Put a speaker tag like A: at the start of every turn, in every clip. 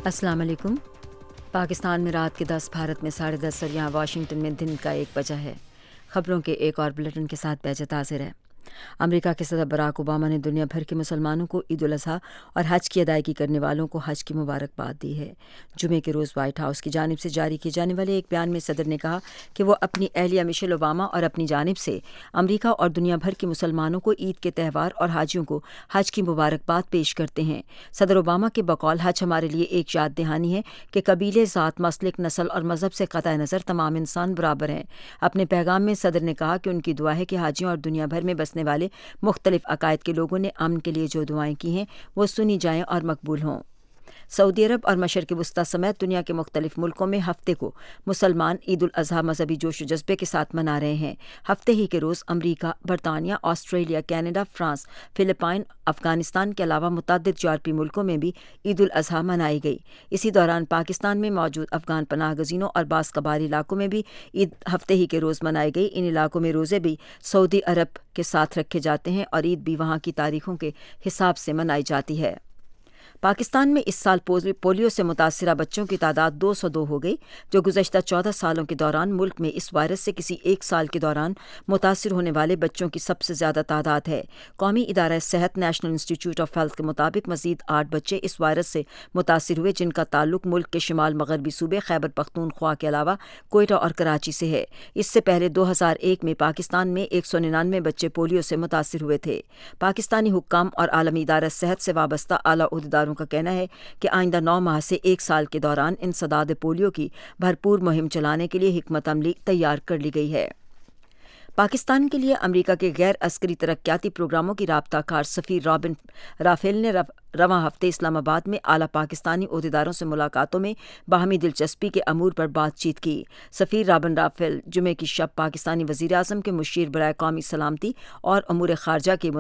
A: अस्सलाम वालेकुम। पाकिस्तान में रात के 10, भारत में 10:30 और यहाँ वाशिंगटन में दिन का 1 बजा है। खबरों के एक और बुलेटिन के साथ बेहजत हाजिर है। अमेरिका के सदर बराक ओबामा ने दुनिया भर के मुसलमानों को ईद उल अज़हा और हज की अदायगी करने वालों को हज की मुबारकबाद दी है। जुमे के रोज़ वाइट हाउस की जानिब से जारी किए जाने वाले एक बयान में सदर ने कहा कि वो अपनी अहलिया मिशेल ओबामा और अपनी जानिब से अमेरिका और दुनिया भर के मुसलमानों को ईद के त्यौहार और हाजियों को हज की मुबारकबाद पेश करते हैं। सदर ओबामा के बकौल हज हमारे लिए एक याद दहानी है कि कबीले, ज़ात, मसलिक, नस्ल और मज़हब से क़तई नज़र तमाम इंसान बराबर हैं। अपने पैगाम में सदर ने कहा कि उनकी दुआ है कि हाजियों और दुनिया भर में बसने वाले मुख्तलिफ अकायद के लोगों ने अमन के लिए जो दुआएं की हैं वो सुनी जाएं और मकबूल हों। सऊदी अरब और मशरक़ वस्ती समेत दुनिया के मुख्तलिफ मुल्कों में हफ्ते को मुसलमान ईद उल अज़हा मजहबी जोश व जज्बे के साथ मना रहे हैं। हफ्ते ही के रोज़ अमरीका, बरतानिया, Australia, Canada, France, Philippine, Afghanistan के अलावा मुतअद्दिद यूरोपीय मुल्कों में भी ईद उल अज़हा मनाई गई। इसी दौरान पाकिस्तान में मौजूद अफगान पनाह गज़ीनों और बास कबाइली इलाकों में भी ईद हफ्ते ही के रोज़ मनाई गई। इन इलाकों में रोज़े भी सऊदी अरब के साथ रखे जाते हैं और ईद भी वहाँ की तारीखों के हिसाब से मनाई जाती है। पाकिस्तान में इस साल पोलियो से मुतासिरा बच्चों की तादाद 202 हो गई, जो गुज़श्ता 14 सालों के दौरान मुल्क में इस वायरस से किसी एक साल के दौरान मुतासिर होने वाले बच्चों की सबसे ज़्यादा तादाद है। कौमी इदारा सेहत नेशनल इंस्टीट्यूट ऑफ हेल्थ के मुताबिक मज़ीद 8 बच्चे इस वायरस से मुतासिर हुए, जिनका ताल्लुक मुल्क के शिमाल मगरबी सूबे खैबर पख्तूनख्वा के अलावा कोयटा और कराची से है। इससे पहले 2001 में पाकिस्तान में 199 बच्चे पोलियो से मुतासिर हुए थे। पाकिस्तानी हुक्काम और आलमी इदारा सेहत से वाबस्ता आला उहदेदारों का कहना है कि आइंदा 9 माह से 1 साल के दौरान इंसदाद पोलियो की भरपूर मुहिम चलाने के लिए हिकमत अमली तैयार कर ली गई है। पाकिस्तान के लिए अमेरिका के गैर अस्करी तरक्याती प्रोग्रामों की राब्ताकार सफ़ीर रॉबिन राफेल ने रवां हफ्ते इस्लामाबाद में आला पाकिस्तानी ओहदेदारों से मुलाकातों में बाहमी दिलचस्पी के अमूर पर बातचीत की। सफ़ीर रॉबिन राफेल जुमे की शब पाकिस्तानी वज़ीर आज़म के मुशीर बराए कौमी सलामती और अमूर ख़ारजा के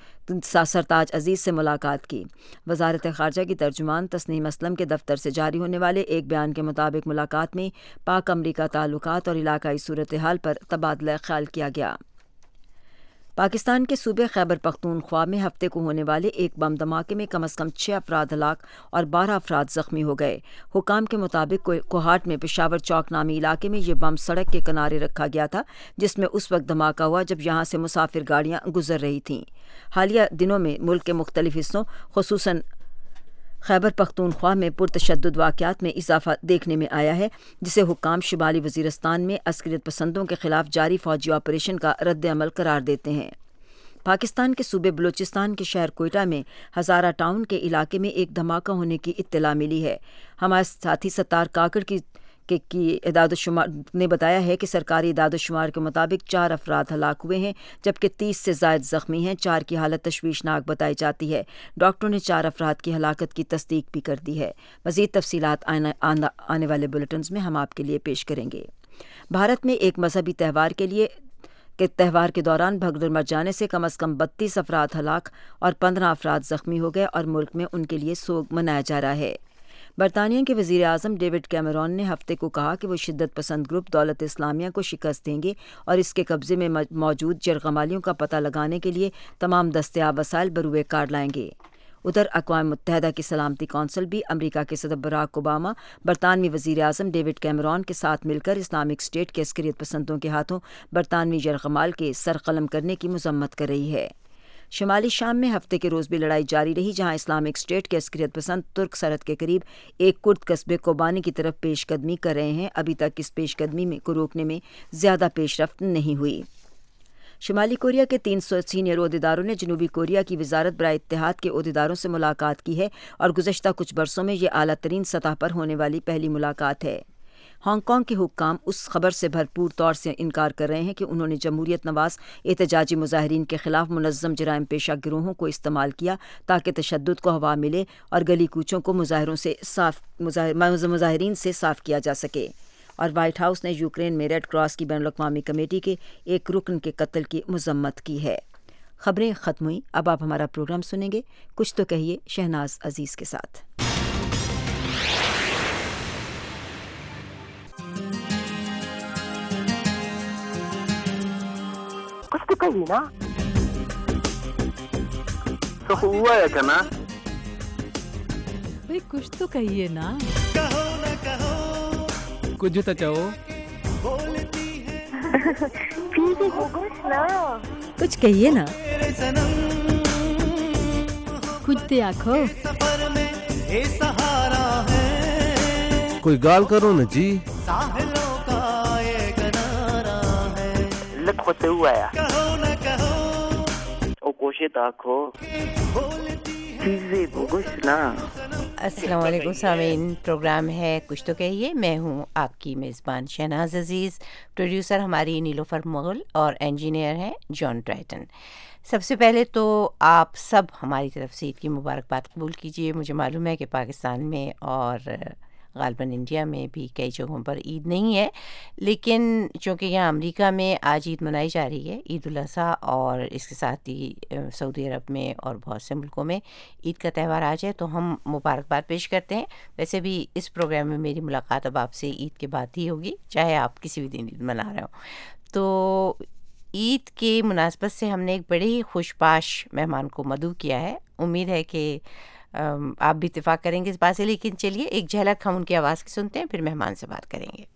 A: सरताज अजीज़ से मुलाकात की। वज़ारत ख़ारजा की तर्जुमान तस्नीम असलम के दफ्तर से जारी होने वाले एक बयान के मुताबिक मुलाकात में पाक अमरीका ताल्लुकात और इलाकाई सूरत हाल पर तबादला ख्याल किया गया। पाकिस्तान के सूबे खैबर पख्तूनख्वा में हफ्ते को होने वाले एक बम धमाके में कम से कम 6 अफराद हलाक और 12 अफराद जख्मी हो गए। हुकाम के मुताबिक कोहाट में पेशावर चौक नामी इलाके में ये बम सड़क के किनारे रखा गया था, जिसमें उस वक्त धमाका हुआ जब यहाँ से मुसाफिर गाड़ियाँ गुजर रही थीं। हालिया दिनों में मुल्क के मुख्तलिफ हिस्सों खुसूसन खैबर पख्तूनख्वा में पुरतशद्दुद वाक़यात में इजाफा देखने में आया है, जिसे हुक्काम शिमाली वज़ीरिस्तान में अस्करियत पसंदों के खिलाफ जारी फ़ौजी ऑपरेशन का रद्द अमल करार देते हैं। पाकिस्तान के सूबे बलूचिस्तान के शहर कोयटा में हज़ारा टाउन के इलाके में एक धमाका होने की इत्तला मिली है। हमारे साथी सत्तार काकड़ की इदाद-ओ-शुमार ने बताया है कि सरकारी इदाद-ओ-शुमार के मुताबिक 4 अफराद हलाक हुए हैं, जबकि 30 से ज़ायद ज़ख्मी हैं। 4 की हालत तशवीशनाक बताई जाती है। डॉक्टरों ने 4 अफराद की हलाकत की तस्दीक भी कर दी है। मज़ीद तफसीलात आने वाले बुलेटिन्स में हम आपके लिए पेश करेंगे। भारत में एक मजहबी त्यौहार के दौरान भगदड़ मच जाने से कम 32 अफराद हलाक और 15 अफराद ज़ख्मी हो गए और मुल्क में उनके लिए सोग मनाया जा रहा है। बरतानिया के वज़ीर आज़म डेविड कैमरॉन ने हफ्ते को कहा कि वो शिद्दत पसंद ग्रुप दौलत इस्लामिया को शिकस्त देंगे और इसके कब्ज़े में मौजूद जरगमालियों का पता लगाने के लिए तमाम दस्तयाब वसाइल बरूए कार लाएंगे। उधर अक़वाम मुत्तहदा की सलामती कौंसिल भी अमरीका के सदर बराक ओबामा, बरतानवी वज़ीर आज़म डेविड कैमरॉन के साथ मिलकर इस्लामिक स्टेट के अस्करियत पसंदों के हाथों बरतानवी जरगमाल के सरक़लम करने की मज़म्मत कर रही है। शिमाली शाम में हफ्ते के रोज़ भी लड़ाई जारी रही, जहां इस्लामिक स्टेट के अस्करियत पसंद तुर्क सरहद के करीब एक कुर्द कस्बे कोबानी की तरफ पेशकदमी कर रहे हैं। अभी तक इस पेशकदमी को रोकने में ज़्यादा पेशरफ्त नहीं हुई। शिमाली कोरिया के 300 सीनियर ओहदेदारों ने जनूबी कोरिया की वजारत बराए इत्तेहाद के ओहदेदारों से मुलाकात की है और गुज़श्ता कुछ बरसों में ये आला तरीन सतह पर होने वाली पहली मुलाकात है। हांगकांग के हुक्काम उस खबर से भरपूर तौर से इनकार कर रहे हैं कि उन्होंने जमहूरियत नवाज एहतजाजी मुजाहिरीन के खिलाफ मुनज़्ज़म जराइम पेशा गिरोहों को इस्तेमाल किया ताकि तशद्दुद को हवा मिले और गली कूचों को मुजाहिरीन से साफ किया जा सके। और वाइट हाउस ने यूक्रेन में रेड क्रॉस की बैनुल-अक़वामी कमेटी के एक रुकन के कत्ल की मज़म्मत की है। खबरें ख़त्म हुई। अब आप हमारा प्रोग्राम सुनेंगे कुछ तो कहिए शहनाज अजीज़ के साथ।
B: कुछ तो कहिए ना,
C: तो हुआ है क्या ना? भाई कुछ तो कहिए ना.
D: कुछ तो चाहो.
B: फीजी कुछ ना.
A: कुछ कहिए ना.
C: कुछ तो आखो.
D: कोई गाल करो ना जी.
B: लख होते हुआ या. ओ कोशिश ताको. फीजी कुछ ना.
E: अस्सलाम वालेकुम सामीन. प्रोग्राम है कुछ तो कहिए. मैं हूँ आपकी मेज़बान शहनाज अज़ीज़. प्रोड्यूसर हमारी नीलोफर मुग़ल और इंजीनियर हैं जॉन ड्राइटन. सबसे पहले तो आप सब हमारी तरफ से ईद की मुबारकबाद कबूल कीजिए. मुझे मालूम है कि पाकिस्तान में और ग़ालिबन इंडिया में भी कई जगहों पर ईद नहीं है, लेकिन चूँकि यहाँ अमेरिका में आज ईद मनाई जा रही है, ईद उल अज़हा, और इसके साथ ही सऊदी अरब में और बहुत से मुल्कों में ईद का त्यौहार आज है, तो हम मुबारकबाद पेश करते हैं. वैसे भी इस प्रोग्राम में मेरी मुलाकात अब आपसे ईद के बाद ही होगी, चाहे आप किसी भी दिन ईद मना रहे हो. तो ईद के मुनासबत से हमने एक बड़े ही खुशबाश मेहमान को मदऊ किया है. उम्मीद है कि आप भी इत्तेफाक करेंगे इस बात से. लेकिन चलिए एक झलक हम उनकी आवाज़ की सुनते हैं, फिर मेहमान से बात करेंगे.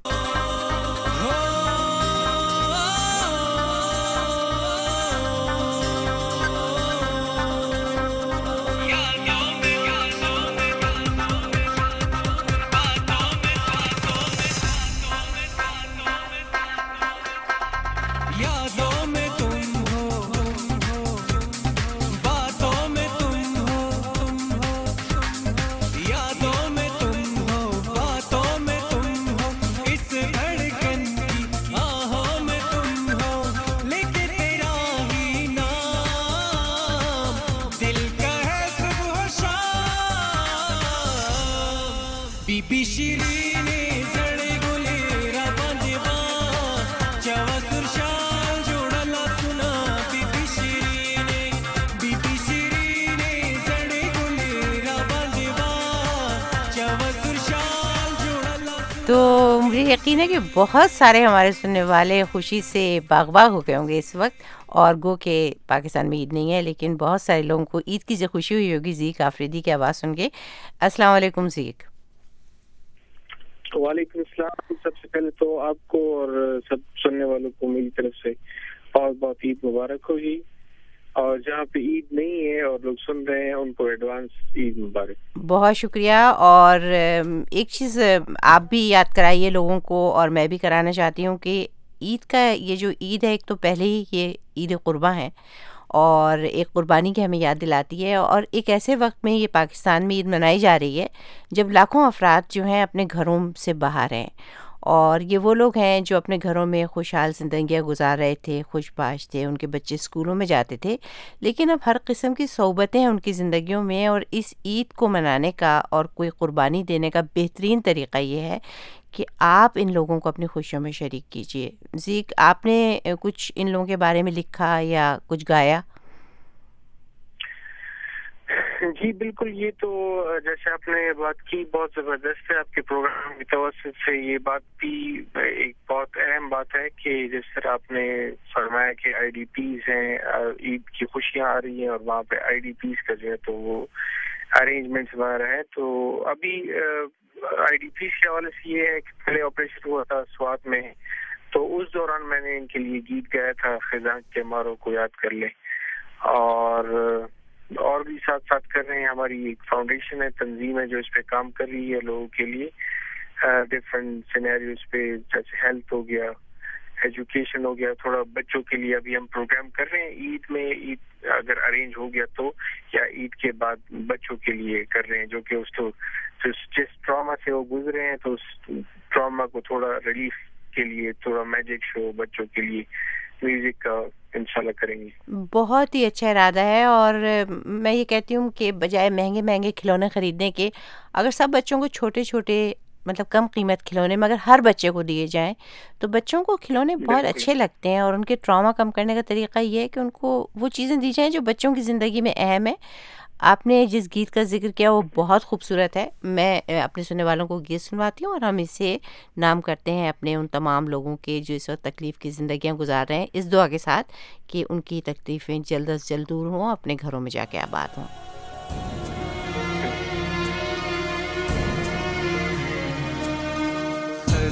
E: تو مجھے یقین ہے کہ بہت سارے ہمارے سننے والے خوشی سے باغ باغ ہو گئے ہوں گے اس وقت. اور گو کہ پاکستان میں عید نہیں ہے، لیکن بہت سارے لوگوں کو عید کی جو خوشی ہوئی ہوگی زیک آفریدی کی آواز سن کے. السلام علیکم زیک.
F: وعلیکم السلام. سب سے پہلے تو آپ کو اور سب سننے والوں کو میری طرف سے بہت بہت عید مبارک ہوگی. اور جہاں پہ عید نہیں ہے اور لوگ سن رہے ہیں ان کو ایڈوانس عید مبارک. بہت
E: شکریہ. اور ایک چیز آپ بھی یاد کرائیے لوگوں کو، اور میں بھی کرانا چاہتی ہوں کہ عید کا یہ جو عید ہے، ایک تو پہلے ہی یہ عید قرباں ہے اور ایک قربانی کی ہمیں یاد دلاتی ہے، اور ایک ایسے وقت میں یہ پاکستان میں عید منائی جا رہی ہے جب لاکھوں افراد جو ہیں اپنے گھروں سے باہر ہیں. اور یہ وہ لوگ ہیں جو اپنے گھروں میں خوشحال زندگیاں گزار رہے تھے، خوش باش تھے، ان کے بچے اسکولوں میں جاتے تھے، لیکن اب ہر قسم کی صعوبتیں ہیں ان کی زندگیوں میں. اور اس عید کو منانے کا اور کوئی قربانی دینے کا بہترین طریقہ یہ ہے کہ آپ ان لوگوں کو اپنی خوشیوں میں شریک کیجیے. زیک، آپ نے کچھ ان لوگوں کے بارے میں لکھا یا کچھ گایا؟
F: جی بالکل. یہ تو جیسے آپ نے بات کی بہت زبردست ہے. آپ کے پروگرام کی توسط سے یہ بات بھی ایک بہت اہم بات ہے کہ جس طرح آپ نے فرمایا کہ آئی ڈی پیز ہیں، عید کی خوشیاں آ رہی ہیں اور وہاں پہ آئی ڈی پیز کا جو ہے تو وہ ارینجمنٹس بنا رہے ہیں. تو ابھی آئی ڈی پیز کے حوالے سے یہ ہے کہ پہلے آپریشن ہوا تھا سوات میں، تو اس دوران میں نے ان کے لیے گیت گایا تھا، خزاں کے ماروں کو یاد کر لیں. اور بھی ساتھ ساتھ کر رہے ہیں. ہماری ایک فاؤنڈیشن ہے، تنظیم ہے جو اس پہ کام کر رہی ہے لوگوں کے لیے ڈفرینٹ سینیریوز پہ، جیسے ہیلتھ ہو گیا، ایجوکیشن ہو گیا، تھوڑا بچوں کے لیے ابھی ہم پروگرام کر رہے ہیں. عید میں عید اگر ارینج ہو گیا تو، یا عید کے بعد بچوں کے لیے کر رہے ہیں جو کہ اس کو جس ٹراما سے وہ گزرے ہیں تو اس ٹراما کو تھوڑا ریلیف کے لیے تھوڑا میجک شو بچوں کے لیے میوزک کا انشاءاللہ کریں گے.
E: بہت ہی اچھا ارادہ ہے. اور میں یہ کہتی ہوں کہ بجائے مہنگے مہنگے کھلونے خریدنے کے، اگر سب بچوں کو چھوٹے چھوٹے مطلب کم قیمت کھلونے مگر ہر بچے کو دیے جائیں تو بچوں کو کھلونے بہت اچھے لگتے ہیں. اور ان کے ٹراما کم کرنے کا طریقہ یہ ہے کہ ان کو وہ چیزیں دی جائیں جو بچوں کی زندگی میں اہم ہے. آپ نے جس گیت کا ذکر کیا وہ بہت خوبصورت ہے. میں اپنے سننے والوں کو گیت سنواتی ہوں اور ہم اسے نام کرتے ہیں اپنے ان تمام لوگوں کے جو اس وقت تکلیف کی زندگیاں گزار رہے ہیں، اس دعا کے ساتھ کہ ان کی تکلیفیں جلد از جلد دور ہوں، اپنے گھروں میں جا کے آباد ہوں.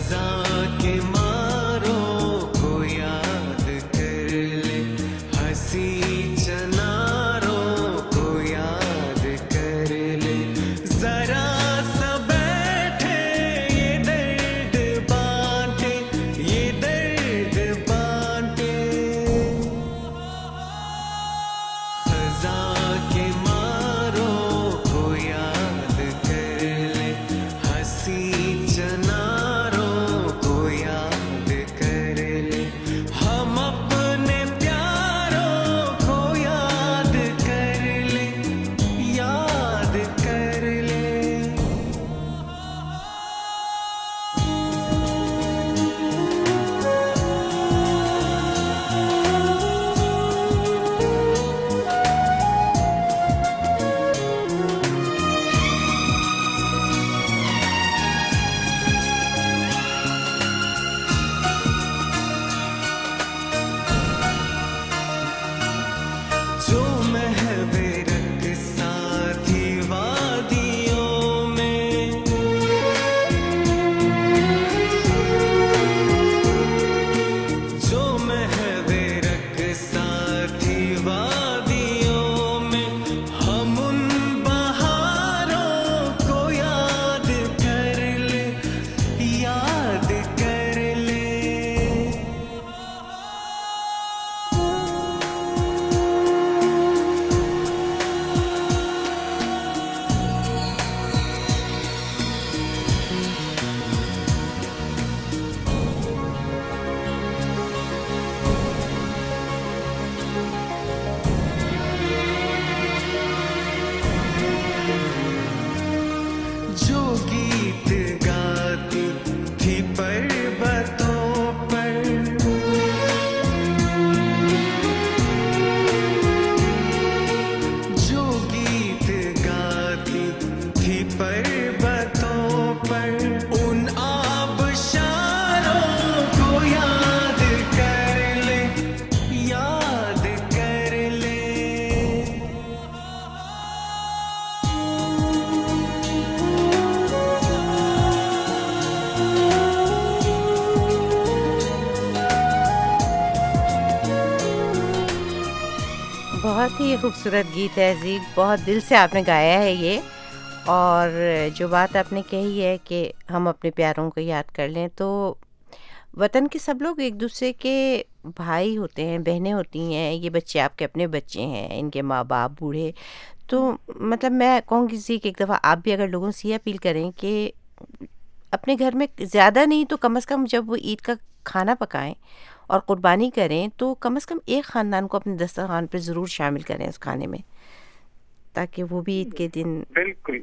E: بہت ہی خوبصورت گیت ہے زیگ، بہت دل سے آپ نے گایا ہے یہ. اور جو بات آپ نے کہی ہے کہ ہم اپنے پیاروں کو یاد کر لیں، تو وطن کے سب لوگ ایک دوسرے کے بھائی ہوتے ہیں، بہنیں ہوتی ہیں. یہ بچے آپ کے اپنے بچے ہیں، ان کے ماں باپ بوڑھے. تو مطلب میں کہوں گی کہ ایک دفعہ آپ بھی اگر لوگوں سے یہ اپیل کریں کہ اپنے گھر میں زیادہ نہیں تو کم از کم جب وہ عید کا کھانا پکائیں اور قربانی کریں تو کم از کم ایک خاندان کو اپنے دسترخوان پہ ضرور شامل کریں اس کھانے میں، تاکہ وہ بھی عید کے دن.
F: بالکل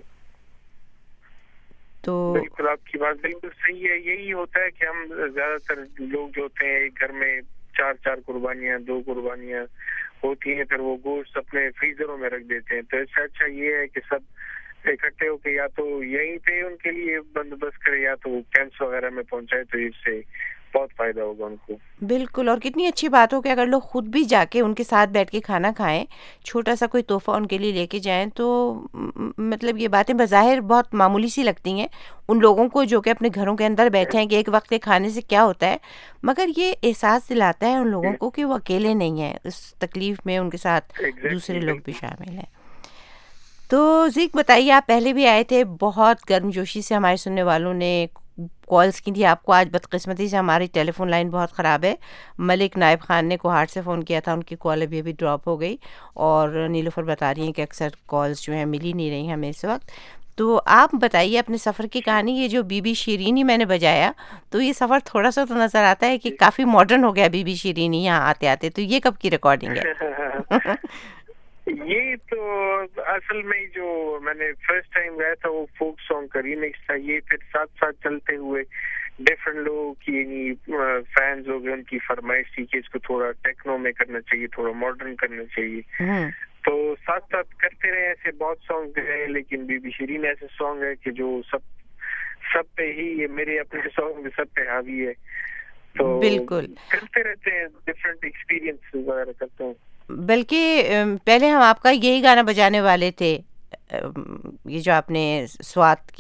E: تو
F: بالکل آپ کی بات بالکل صحیح ہے. یہی ہوتا ہے کہ ہم زیادہ تر لوگ جو ہوتے ہیں ایک گھر میں 4 قربانیاں 2 قربانیاں ہوتی ہیں، پھر وہ گوشت اپنے فریزروں میں رکھ دیتے ہیں. تو اس سے اچھا یہ ہے کہ سب اکٹھے ہو کے یا تو یہیں پہ ان کے لیے بندوبست کرے یا تو وہ کیمپس وغیرہ میں پہنچائے، تو اس سے بہت فائدہ ہوگا ان کو.
E: بالکل. اور کتنی اچھی بات ہو کہ اگر لوگ خود بھی جا کے ان کے ساتھ بیٹھ کے کھانا کھائیں، چھوٹا سا کوئی تحفہ ان کے لیے لے کے جائیں، تو مطلب یہ باتیں بظاہر بہت معمولی سی لگتی ہیں ان لوگوں کو جو کہ اپنے گھروں کے اندر بیٹھے ہیں کہ ایک وقت کے کھانے سے کیا ہوتا ہے، مگر یہ احساس دلاتا ہے ان لوگوں کو کہ وہ اکیلے نہیں ہیں اس تکلیف میں، ان کے ساتھ دوسرے لوگ بھی شامل ہیں. تو زیک بتائیے، آپ پہلے بھی آئے تھے، بہت گرم جوشی سے ہمارے سننے والوں نے کالز کی تھی آپ کو. آج بدقسمتی سے ہماری ٹیلی فون لائن بہت خراب ہے. ملک نائب خان نے کوہاٹ سے فون کیا تھا، ان کی کال ابھی ڈراپ ہو گئی، اور نیلوفر بتا رہی ہیں کہ اکثر کالز جو ہیں مل ہی نہیں رہی ہمیں اس وقت. تو آپ بتائیے اپنے سفر کی کہانی. یہ جو بی بی شیرینی میں نے بجایا، تو یہ سفر تھوڑا سا تو نظر آتا ہے کہ کافی ماڈرن ہو گیا بی بی شیرینی یہاں آتے آتے. تو یہ کب کی ریکارڈنگ ہے؟
F: یہ تو اصل میں جو میں نے فرسٹ ٹائم گایا تھا وہ فوک سانگ کا ریمکس تھا. یہ پھر ساتھ ساتھ چلتے ہوئے ڈفرنٹ لوگوں کی فینز ہو گئے، ان کی فرمائش تھی کہ اس کو تھوڑا ٹیکنو میں کرنا چاہیے، تھوڑا ماڈرن کرنا چاہیے. تو ساتھ ساتھ کرتے رہے ایسے بہت سانگ گئے، لیکن بی بی شیرین ایسے سانگ ہے کہ جو سب پہ ہی، یہ میرے اپنے سانگ بھی سب پہ حاوی ہے. تو
E: بالکل
F: کرتے رہتے ہیں، ڈفرنٹ ایکسپیرینس وغیرہ کرتے ہیں.
E: بلکہ پہلے ہم آپ کا یہی گانا بجانے والے تھے، یہ جو آپ نے سوات کے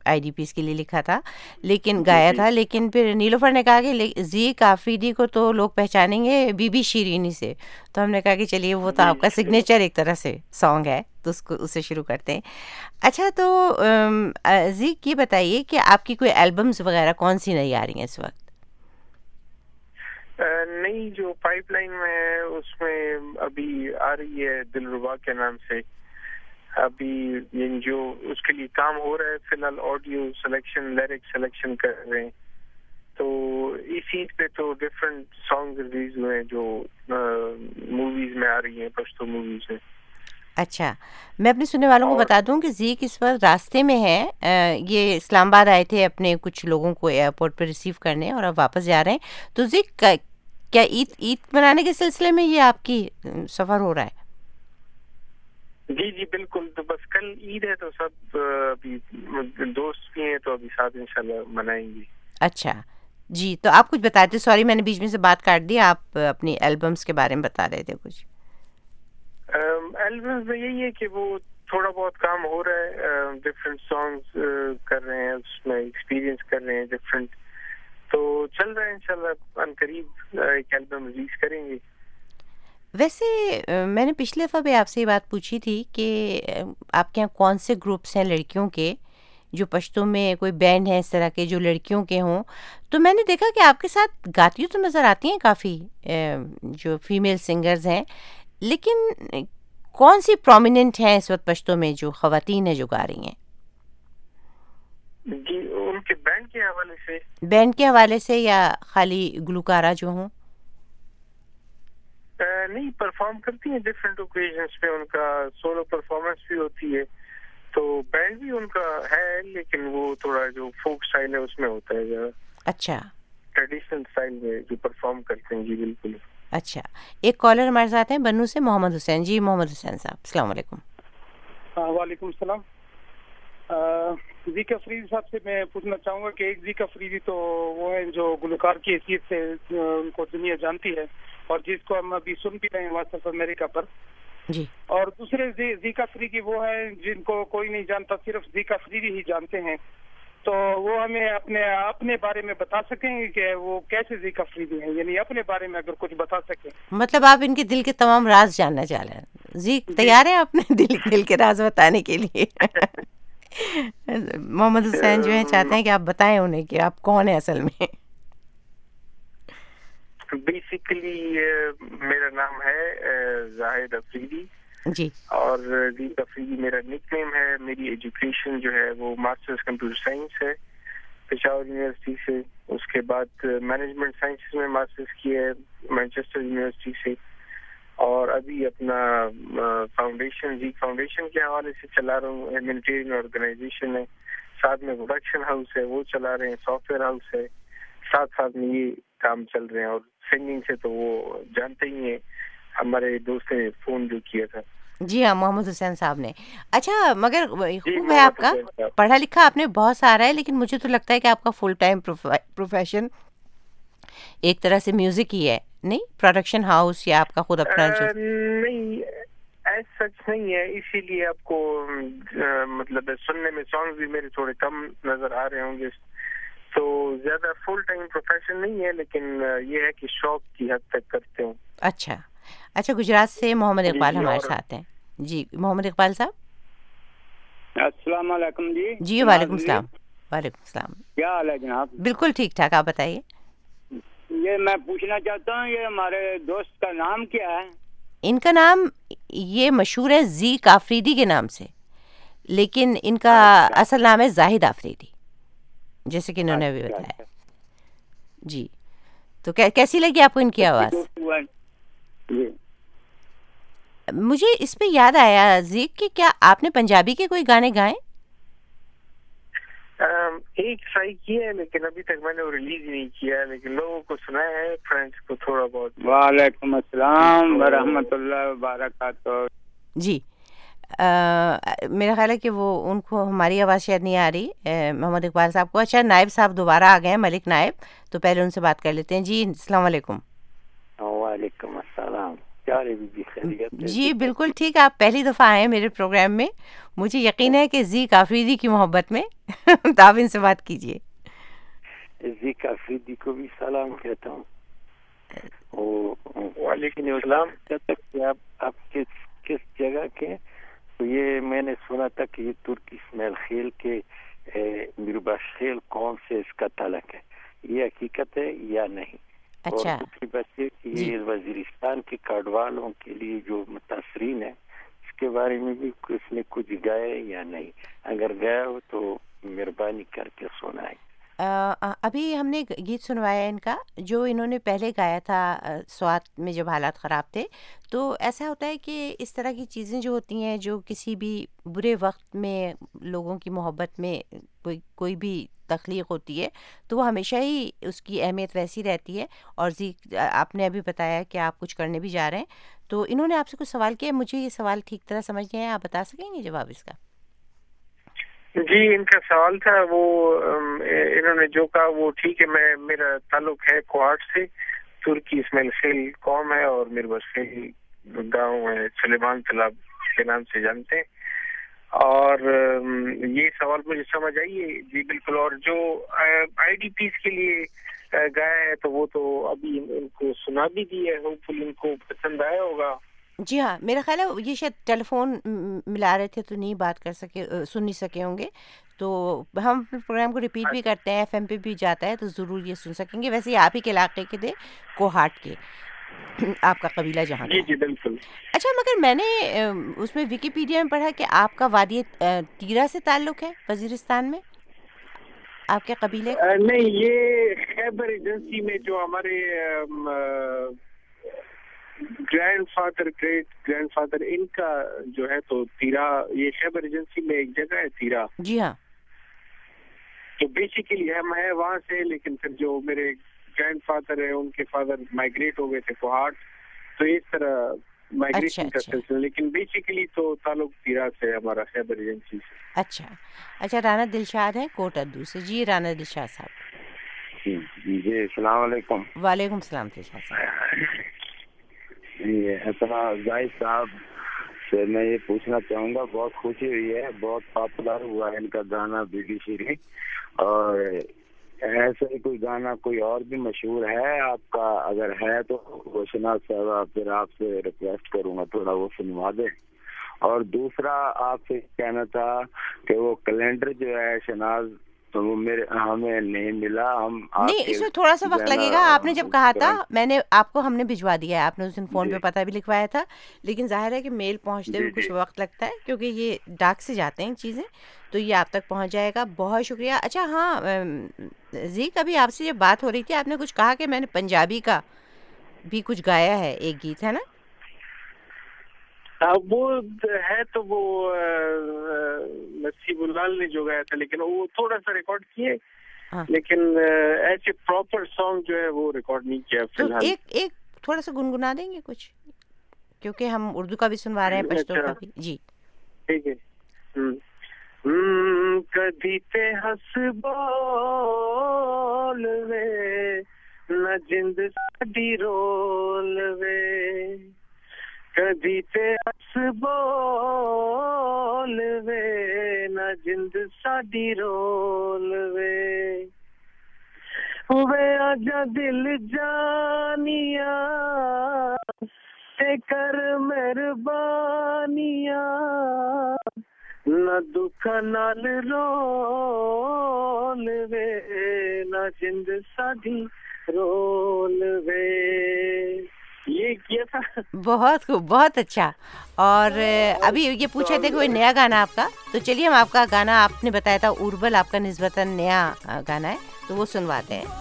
E: IDPs کے لیے لکھا تھا لیکن گایا تھا. لیکن پھر نیلوفر نے کہا کہ زیک آفریدی کو تو لوگ پہچانیں گے بی بی شیرینی سے, تو ہم نے کہا کہ چلیے وہ تو آپ کا سگنیچر ایک طرح سے سانگ ہے, تو اس سے شروع کرتے ہیں. اچھا, تو زیک یہ بتائیے کہ آپ کی کوئی البمز وغیرہ کون سی نئی آ رہی ہیں اس وقت؟
F: نئی جو پائپ لائن میں ہے اس میں ابھی آ رہی ہے دلربا کے نام سے. ابھی یعنی جو اس کے لیے کام ہو رہا ہے فی الحال آڈیو سلیکشن, لیرک سلیکشن کر رہے ہیں. تو اسی پہ تو ڈفرینٹ سانگ ریلیز ہوئے ہیں جو موویز میں آ رہی ہیں, پشتو موویز میں.
E: اچھا, میں اپنے سننے والوں کو بتا دوں کہ زیک اس وقت راستے میں ہے. یہ اسلام آباد آئے تھے اپنے کچھ لوگوں کو ایئرپورٹ پہ ریسیو کرنے اور اب واپس جا رہے ہیں. تو زیک کیا عید منانے کے سلسلے میں یہ آپ کی سفر ہو رہا ہے؟
F: جی جی بالکل. تو بس کل عید ہے تو سب ابھی دوست بھی ہیں تو ابھی ساتھ انشاءاللہ منائیں گے.
E: اچھا جی, تو آپ کچھ بتا دیں. سوری میں نے بیچ میں سے بات کاٹ دی, آپ اپنی البمس کے بارے میں بتا رہے تھے کچھ.
F: البمز میں یہی ہے کہ وہ تھوڑا بہت کام ہو رہا ہے, ڈفرینٹ سانگس کر رہے ہیں, اس میں ایکسپیرینس کر رہے ہیں ڈفرینٹ, تو چل رہا ہے. انشاءاللہ ان قریب ایک البم ریلیز کریں گے.
E: ویسے میں نے پچھلے دفعہ بھی آپ سے یہ بات پوچھی تھی کہ آپ کے یہاں کون سے گروپس ہیں لڑکیوں کے جو پشتوں میں کوئی بینڈ ہیں اس طرح کے جو لڑکیوں کے ہوں. تو میں نے دیکھا کہ آپ کے ساتھ گاتی تو نظر آتی ہیں کافی جو فیمیل سنگرز ہیں, لیکن کون سی پرومیننٹ ہیں اس وقت پشتوں میں جو خواتین ہیں جو گا رہی ہیں؟
F: جی ان کے بینڈ کے حوالے سے,
E: بینڈ کے حوالے سے یا خالی گلوکارہ جو ہوں؟
F: نہیں, پرفارم کرتی ہیں ڈفرینٹ اوکیزنس پہ, ان کا سولو پرفارمنس بھی ہوتی ہے. تو بینڈ بھی ان کا ہے لیکن وہ تھوڑا جو فوک سٹائل ہے اس میں ہوتا ہے.
E: اچھا,
F: ٹریڈیشنل سٹائل میں جو پرفارم کرتے ہیں. جی بالکل.
E: اچھا, ایک کالر ہمارے ساتھ ہیں بنو سے, محمد حسین. جی محمد حسین صاحب السلام علیکم.
G: وعلیکم السلام. زیک افریدی صاحب سے میں پوچھنا چاہوں گا کہ ایک زیک افریدی تو وہ ہیں جو گلوکار کی حیثیت سے ان کو دنیا جانتی ہے اور جس کو ہم ابھی سن بھی رہے ہیں واٹس ایپ امریکہ پر.
E: جی, اور
G: دوسرے زیک افریدی وہ ہیں جن کو کوئی نہیں جانتا, صرف زیک افریدی ہی جانتے ہیں. تو وہ ہمیں اپنے بارے میں بتا سکیں گے کہ وہ کیسے زیک افریدی ہیں, یعنی اپنے بارے میں اگر کچھ بتا سکیں.
E: مطلب آپ ان کے دل کے تمام راز جاننا چاہ رہے ہیں. زیک تیار ہیں اپنے دل کے راز بتانے کے لیے؟ محمد حسین جو ہیں چاہتے ہیں کہ آپ بتائیں انہیں کہ آپ کون ہیں اصل میں.
F: بیسیکلی میرا نام ہے زاہد افریدی.
E: جی,
F: اور زیک افریدی میرا نک نیم ہے. میری ایجوکیشن جو ہے وہ ماسٹرز کمپیوٹر سائنس ہے پشاور یونیورسٹی سے. اس کے بعد مینجمنٹ سائنسز میں ماسٹرز کیا ہے مانچسٹر یونیورسٹی سے. اور ابھی اپنا فاؤنڈیشن زیک فاؤنڈیشن کے حوالے سے چلا رہا ہوں. ہیومینیٹیرین آرگنائزیشن ہے, ساتھ میں پروڈکشن ہاؤس ہے وہ چلا رہے ہیں, سافٹ ویئر ہاؤس ہے, ساتھ میں یہ کام چل رہے ہیں. اور سنگنگ سے تو وہ جانتے ہی ہیں, ہمارے دوست نے فون جو کیا تھا.
E: جی ہاں, محمد حسین صاحب نے. اچھا, مگر خوب ہے آپ کا, پڑھا لکھا آپ نے بہت سارا ہے, لیکن مجھے تو لگتا ہے کہ آپ کا فل ٹائم پروفیشن ایک طرح سے میوزک ہی ہے, نہیں پروڈکشن ہاؤس یا آپ کا خود اپنا جو؟
F: نہیں ایز سچ نہیں ہے, اسی لیے آپ کو مطلب سننے میں سانگ بھی میرے تھوڑے کم نظر آ رہے ہوں گے. تو زیادہ فل ٹائم پروفیشن نہیں ہے, لیکن یہ ہے کہ شوق کی حد تک کرتے ہوں.
E: اچھا, گجرات سے محمد اقبال ہمارے ساتھ ہیں. جی محمد اقبال صاحب
H: السلام علیکم.
E: جی وعلیکم السلام. وعلیکم السلام.
H: کیا حال ہے جناب؟
E: بالکل ٹھیک ٹھاک, آپ بتائیے.
H: یہ میں پوچھنا چاہتا ہوں یہ ہمارے دوست کا نام کیا ہے؟
E: ان کا نام یہ مشہور ہے زیک آفریدی کے نام سے, لیکن ان کا اصل نام ہے زاہد آفریدی, جیسے کہ انہوں نے ابھی بتایا. جی, تو کیسی لگی آپ کو ان کی آواز؟ مجھے اس پہ یاد آیا زیک کہ کیا آپ نے پنجابی کے کوئی گانے گائے؟
F: ایک ٹرائی کیا ہے لیکن ابھی تک میں نے ریلیز نہیں کیا, لیکن لوگوں کو سنایا ہے, فرینڈس کو تھوڑا بہت.
H: وعلیکم السلام ورحمۃ اللہ وبرکاتہ.
E: جی, میرا خیال ہے کہ وہ ان کو ہماری آواز شاید نہیں آ رہی محمد اقبال صاحب کو. اچھا, نائب صاحب دوبارہ آ گئے ہیں, ملک نائب, تو پہلے ان سے بات کر لیتے ہیں. جی السلام علیکم.
B: وعلیکم السلام.
I: کیا رہے بی خیریت؟
E: جی بالکل ٹھیک. آپ پہلی دفعہ آئے ہیں میرے پروگرام میں. مجھے یقین ہے کہ زیک آفریدی کی محبت میں تو آپ ان سے بات کیجیے.
I: زیک آفریدی کو بھی سلام کہتا ہوں.
F: وعلیکم السلام.
I: آپ کس جگہ کے؟ تو یہ میں نے سنا تھا کہ یہ ترکی اسماعیل خیل کے میرباش خیل قوم سے اس کا تعلق ہے. یہ حقیقت ہے یا نہیں؟
E: اچھا.
I: اور دوسری بات یہ کہ یہ وزیرستان کے کارڈ والوں کے لیے جو متاثرین ہیں اس کے بارے میں بھی اس نے کچھ گایا یا نہیں؟ اگر گایا ہو تو مہربانی کر کے سنائیں.
E: ابھی ہم نے گیت سنوایا ان کا جو انہوں نے پہلے گایا تھا سوات میں جب حالات خراب تھے. تو ایسا ہوتا ہے کہ اس طرح کی چیزیں جو ہوتی ہیں جو کسی بھی برے وقت میں لوگوں کی محبت میں کوئی بھی تخلیق ہوتی ہے تو وہ ہمیشہ ہی اس کی اہمیت ویسی رہتی ہے. اور آپ نے ابھی بتایا کہ آپ کچھ کرنے بھی جا رہے ہیں تو انہوں نے آپ سے کچھ سوال کیا. مجھے یہ سوال ٹھیک طرح سمجھ نہیں آیا, آپ بتا سکیں گے جواب اس کا؟
F: جی ان کا سوال تھا وہ انہوں نے جو کہا وہ ٹھیک ہے. میرا تعلق ہے کوہاٹ سے. ترکی اسماعیل خیل قوم ہے اور میرباش خیل گاؤں ہے, سلیمان تالاب کے نام سے جانتے ہیں. اور یہ سوال مجھے سمجھ آئیے. جی بالکل. اور جو آئی ڈی پیز کے لیے گایا ہے تو وہ تو ابھی ان کو سنا بھی دی ہے. ہوپ فل ان کو پسند آیا ہوگا.
E: جی ہاں, میرا خیال ہے یہ شاید ٹیلی فون ملا رہے تھے تو نہیں بات کر سکے, سن نہیں سکے ہوں گے. تو ہم پروگرام کو ریپیٹ بھی کرتے ہیں, ایف ایم پہ بھی جاتا ہے تو ضرور یہ سن سکیں گے. ویسے یہ آپ ہی کے علاقے کے تھے, کوہاٹ کے, آپ کا قبیلہ جہاں.
F: جی جی بالکل.
E: اچھا, مگر میں نے اس میں ویکیپیڈیا میں پڑھا کہ آپ کا وادی تیرا سے تعلق ہے وزیرستان میں, آپ کے قبیلے کا؟
F: نہیں, یہ خیبر ایجنسی میں جو ہمارے grandfather great grandfather ان کا جو ہے تو تیرا, یہ خیبر ایجنسی میں ایک جگہ ہے تیرا.
E: جی ہاں.
F: تو بیسیکلی ہم ہیں وہاں سے, لیکن پھر جو میرے گرینڈ فادر ہے ان کے فادر مائگریٹ ہو گئے تھے کوہاٹ, تو اس طرح مائگریشن کا سلسلہ. لیکن بیسیکلی تو تعلق تیرا سے ہمارا خیبر ایجنسی سے.
E: اچھا اچھا. رانا دلشاد ہے کوٹ ادو سے. جی رانا دلشاد صاحب.
J: جی السلام علیکم.
E: وعلیکم السلام دلشاد صاحب.
J: جی اپنا زاہد صاحب سے میں یہ پوچھنا چاہوں گا, بہت خوشی ہوئی ہے, بہت پاپولر ہوا ہے ان کا گانا بی بی سی میں, اور ایسا ہی کوئی گانا کوئی اور بھی مشہور ہے آپ کا؟ اگر ہے تو وہ شناز صاحب پھر آپ سے ریکویسٹ کروں گا تھوڑا وہ سنوا دیں. اور دوسرا آپ سے کہنا تھا کہ وہ کیلنڈر جو ہے شناز تو وہ ہمیں نہیں ملا. ہم
E: نہیں, اس میں تھوڑا سا وقت لگے گا. آپ نے جب کہا تھا میں نے آپ کو, ہم نے بھجوا دیا ہے, آپ نے اس دن فون پہ پتہ بھی لکھوایا تھا, لیکن ظاہر ہے کہ میل پہنچتے ہوئے کچھ وقت لگتا ہے کیونکہ یہ ڈاک سے جاتے ہیں چیزیں, تو یہ آپ تک پہنچ جائے گا. بہت شکریہ. اچھا ہاں زیک, ابھی آپ سے جب بات ہو رہی تھی آپ نے کچھ کہا کہ میں نے پنجابی کا بھی کچھ گایا ہے, ایک گیت ہے نا؟
F: وہ ہے تو وہ نصیب اللہ نے جو گایا تھا, لیکن وہ تھوڑا سا ریکارڈ کیے, لیکن ایسے پراپر سانگ جو ہے وہ ریکارڈ نہیں کیا فی الحال.
E: ایک تھوڑا سا گنگنا دیں گے کچھ, کیونکہ ہم اردو کا بھی سنوا رہے ہیں, پشتو کا بھی. جی
F: ٹھیک ہے. کدی تے ہس بول وے نہ جند ساڈی رول وے, کدی تے ہس بول وے نہ جند ساڈی رول وے, وے آجا دل جانیا تے کر مہربانیا, نہ دکھ نال رول وے نہ جند ساڈی رول وے. یہ کیا تھا.
E: بہت خوب, بہت اچھا. اور ابھی یہ پوچھے تھے کہ کوئی نیا گانا آپ کا, تو چلیے ہم آپ کا گانا, آپ نے بتایا تھا اوربل آپ کا نسبتاً نیا گانا ہے, تو وہ سنواتے ہیں.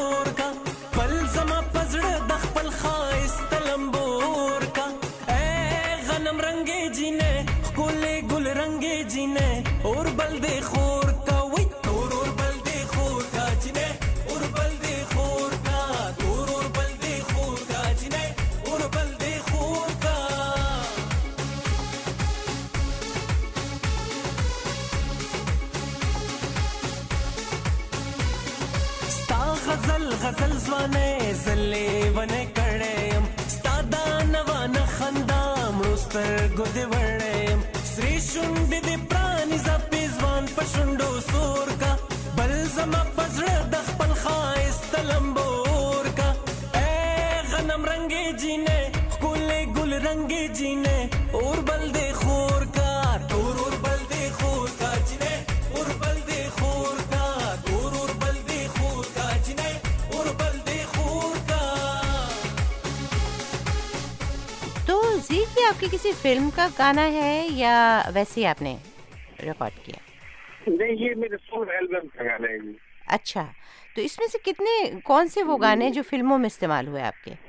K: پل زما پزړه د خپل خایست لمبور کا, اے اور بلدے خور کا وہی تور اور بلدے خور کا جنہیں اور بلدے خور کا تور اور بلدے خور کا جنہیں اور بلدے خور کا ستا غزل غزل زوانے زلے ونے کڑیم ستا دانوان خندام روستر گد وڑیم سری شنڈ دی پرانی زپی زوان پشنڈو سور کا بل زما پزڑ دخ پل خائس تلمبور کا اے غنم رنگی جینے کولے گل رنگی جینے اور بلدے خور کا تور اور بلدے خور کا جینے اور بلدے خور کا تور اور بلدے خور کا جینے اور بلدے خور کا.
E: تو زیک یہ آپ کی کسی فلم کا گانا ہے یا ویسے ہی آپ نے ریکارڈ کیا؟
F: نہیں یہ میرے سول البم کا گانا ہے جی.
E: اچھا تو اس میں سے کتنے کون سے وہ گانے جو فلموں میں استعمال ہوئے آپ کے؟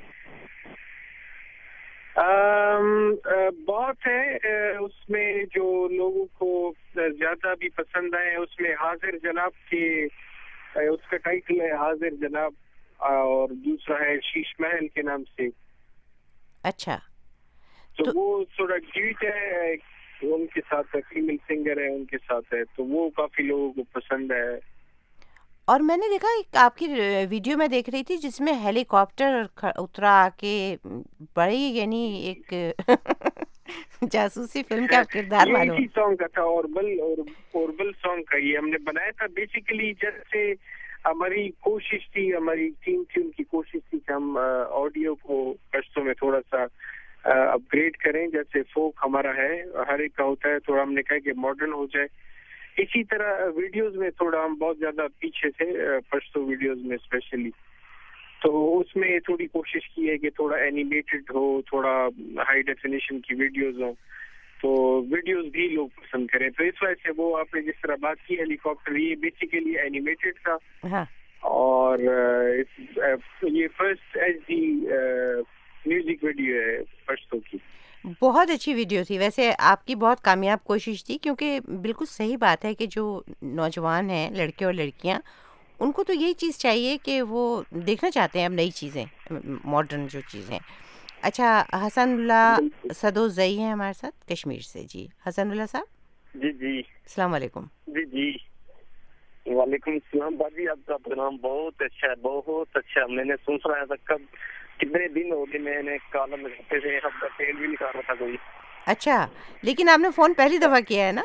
F: بہت ہے اس میں جو لوگوں کو زیادہ بھی پسند آئے اس میں حاضر جناب کے اس کا ٹائٹل ہے حاضر جناب اور دوسرا ہے شیش محل کے نام سے.
E: اچھا
F: تو وہ تھوڑا ڈیوٹ ہے ان کے ساتھ فیمیل سنگر ہے ان کے ساتھ ہے تو وہ کافی لوگوں کو پسند ہے.
E: اور میں نے دیکھا آپ کی ویڈیو میں دیکھ رہی تھی جس میں ہیلی کاپٹر اترا کے بڑی یعنی ایک جاسوسی فلم کا کردار معلوم.
F: یہ سانگ کا تھا اوربل سانگ کا یہ ہم نے بنایا تھا بیسیکلی جیسے ہماری کوشش تھی ہماری ٹیم کی ان کی کوشش تھی کہ ہم آڈیو کو پشتوں میں تھوڑا سا اپ گریڈ کریں جیسے فوک ہمارا ہے ہر ایک کا ہوتا ہے تھوڑا ہم نے کہا کہ ماڈرن ہو جائے. اسی طرح ویڈیوز میں تھوڑا ہم بہت زیادہ پیچھے تھے پشتو ویڈیوز میں اسپیشلی تو اس میں تھوڑی کوشش کی ہے کہ تھوڑا اینیمیٹڈ ہو تھوڑا ہائی ڈیفینیشن کی ویڈیوز ہوں تو ویڈیوز بھی لوگ پسند کریں. تو اس وجہ سے وہ آپ نے جس طرح بات کی ہیلی کاپٹر یہ بیسیکلی اینیمیٹڈ تھا اور یہ first H D music video ہے پشتو کی.
E: بہت اچھی ویڈیو تھی ویسے آپ کی بہت کامیاب کوشش تھی کیونکہ بالکل صحیح بات ہے کہ جو نوجوان ہیں لڑکے اور لڑکیاں ان کو تو یہی چیز چاہیے کہ وہ دیکھنا چاہتے ہیں اب نئی چیزیں ماڈرن جو چیزیں. اچھا حسن اللہ صدوزئی ہیں ہمارے ساتھ کشمیر سے. جی حسن اللہ صاحب.
L: جی جی
E: السلام علیکم.
L: جی جی وعلیکم السلام. باجی آپ کا پروگرام بہت اچھا ہے بہت اچھا. میں نے سن رہا تھا کب کتنے دن ہو گئے میں نے کالم رکھتے تھے اب کا تیل بھی نکال رہا تھا کوئی.
E: اچھا لیکن آپ نے فون پہلی دفعہ کیا ہے نا؟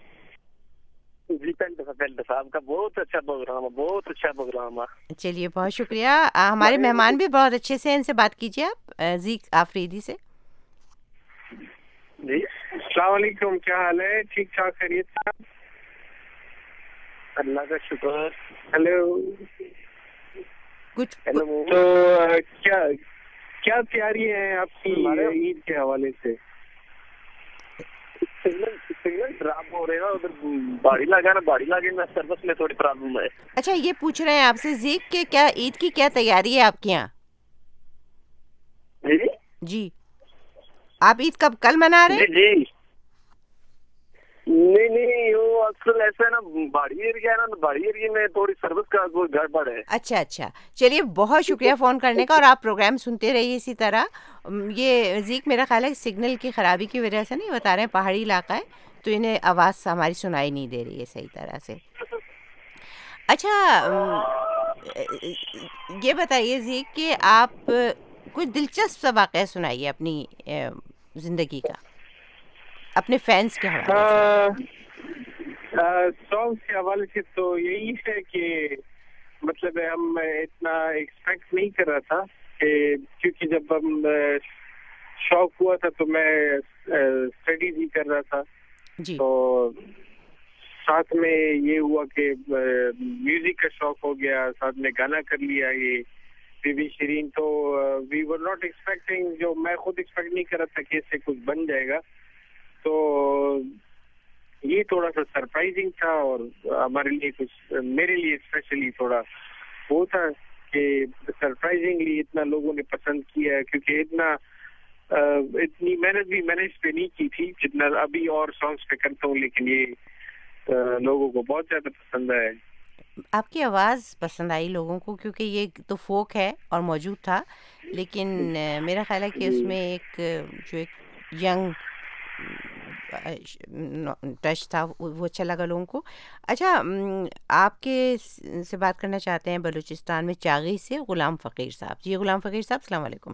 L: جی پہلی دفعہ. آپ کا بہت اچھا پروگرام ہے بہت اچھا پروگرام ہے.
E: چلیے بہت شکریہ. ہمارے مہمان بھی بہت اچھے سے ان سے بات کیجیے آپ زیک آفریدی سے.
F: جی السلام علیکم کیا حال ہے؟ ٹھیک ٹھاک خیریت صاحب؟
L: اللہ کا شکر.
F: ہیلو
E: کچھ
F: تو کیا تیاری ہے آپ کی عید کے حوالے سے؟
L: سگنل خراب ہو رہے ہیں نا ادھر باڑی لگے میں سروس میں تھوڑی پرابلم ہے.
E: اچھا یہ پوچھ رہے ہیں آپ سے زیک کے کیا عید کی کیا تیاری ہے آپ کے یہاں؟ جی آپ عید کب کل منا رہے ہیں؟
L: جی نہیں وہ اکثر ایسا ہے نا باڑی ایریا ہے نا باڑی ایریا میں تھوڑی سروس کا کوئی گڑبڑ ہے.
E: اچھا چلیے بہت شکریہ فون کرنے کا اور آپ پروگرام سنتے رہیے اسی طرح. یہ زیک میرا خیال ہے سگنل کی خرابی کی وجہ سے نہیں بتا رہے ہیں پہاڑی علاقہ ہے تو انہیں آواز ہماری سنائی نہیں دے رہی ہے صحیح طرح سے. اچھا یہ بتائیے زیک کہ آپ کوئی دلچسپ سا واقعہ سنائیے اپنی زندگی کا اپنے فینس کے حوالے سے.
F: سانگ کے حوالے سے تو یہی ہے کہ مطلب ہم اتنا ایکسپیکٹ نہیں کر رہا تھا کہ کیونکہ جب ہم شوق ہوا تھا تو میں اسٹڈیز ہی کر رہا تھا تو ساتھ میں یہ ہوا کہ میوزک کا شوق ہو گیا ساتھ میں گانا کر لیا یہ بی بی شیرین. تو وی ور ناٹ ایکسپیکٹنگ جو میں خود ایکسپیکٹ نہیں کر رہا تھا کہ اس سے کچھ بن جائے گا تو یہ تھوڑا سا سرپرائزنگ تھا اور ہمارے لیے کچھ میرے لیے اسپیشلی تھوڑا وہ تھا کہ سرپرائزنگلی اتنا لوگوں نے پسند کیا ہے کیونکہ اتنی محنت بھی میں نے اس پہ نہیں کی تھی جتنا ابھی اور سانگس پہ کرتا ہوں لیکن یہ लोगों को बहुत ज़्यादा पसंद है।
E: आपकी आवाज़ पसंद आई लोगों को, क्योंकि ये तो फोक है और मौजूद था, लेकिन मेरा ख्याल है कि उसमें जो एक यंग टच था वो अच्छा लगा लोगों को। अच्छा, आपके से बात करना चाहते हैं बलूचिस्तान में चागी से गुलाम फ़कीर साहब। जी गुलाम फ़कीर साहब, अस्सलाम वालेकुम।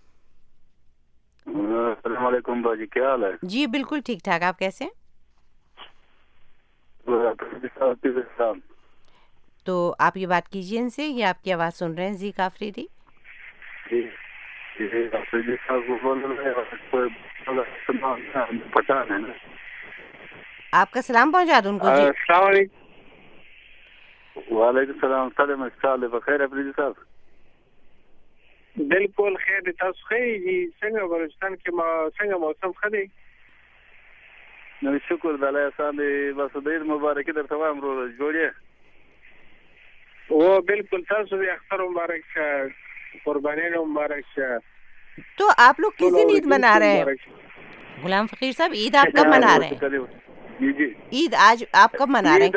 J: अस्सलाम वालेकुम बाजी, क्या हाल है?
E: जी बिल्कुल ठीक ठाक, आप कैसे हैं? तो आप ये बात कीजिए इनसे, ये आपकी आवाज़ सुन रहे हैं जी आफरीदी।
J: पठान है ना,
E: आपका सलाम पहुंचा दूं उनको। जी
J: वालेकुम सलाम। बखैर अफरीदी साहब?
F: बिल्कुल खैर, तاسو ښه जी څنګه بلوچستان کې څنګه موسم ښه دی؟
J: نو شکر د الله احسان دی، بس د عید مبارکي درته وایم ورور، جوړ یې؟
F: وہ بالکل تاسو بھی اختر مبارک شه، قربانین مبارک شه۔
E: تو آپ لوگ کس دن عید منا رہے ہیں غلام فقیر صاحب؟ عید آپ کب منا رہے ہیں؟
J: جی
E: عید آج آپ کب منا رہے ہیں؟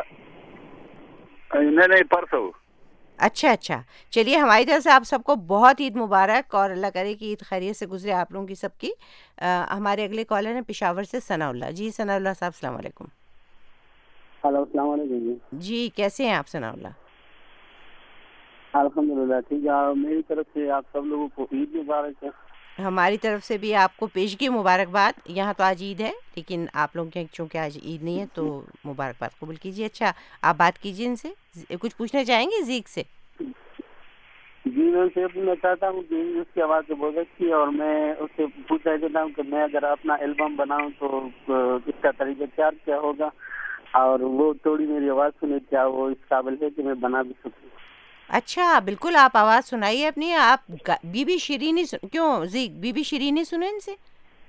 E: کل؟
J: نہیں پرسوں۔
E: اچھا اچھا، چلیے ہماری طرف سے آپ سب کو بہت عید مبارک، اور اللہ کرے کہ عید خیریت سے گزرے آپ لوگوں کی سب کی۔ ہمارے اگلے کالر ہیں پشاور سے ثناء اللہ۔ جی ثناء اللہ صاحب السلام علیکم۔
M: ہلو السلام علیکم
E: جی کیسے ہیں آپ ثناء اللہ؟
M: الحمدللہ ٹھیک ہے، میری طرف سے آپ سب لوگوں کو عید مبارک ہے۔
E: ہماری طرف سے بھی آپ کو پیشگی مبارکباد۔ یہاں تو آج عید ہے، لیکن آپ لوگوں کے چونکہ آج عید نہیں ہے تو مبارکباد قبول کیجیے۔ اچھا آپ بات کیجیے ان سے، کچھ پوچھنا چاہیں گے زیک سے؟
M: جی میں سے پوچھنا چاہتا ہوں کہ اس کی آواز تو بہت اچھی ہے، اور میں اس سے پوچھنا چاہتا ہوں کہ میں اگر اپنا البم بناؤں تو اس کا طریقہ کار کیا ہوگا، اور وہ تھوڑی میری آواز سنے، کیا وہ اس قابل ہے کہ میں بنا بھی سکوں؟
E: اچھا بالکل، آپ آواز سنائیے اپنی۔ آپ بی بی شیرینی کیوں زیک بی بی شیرینی سنیں ان سے؟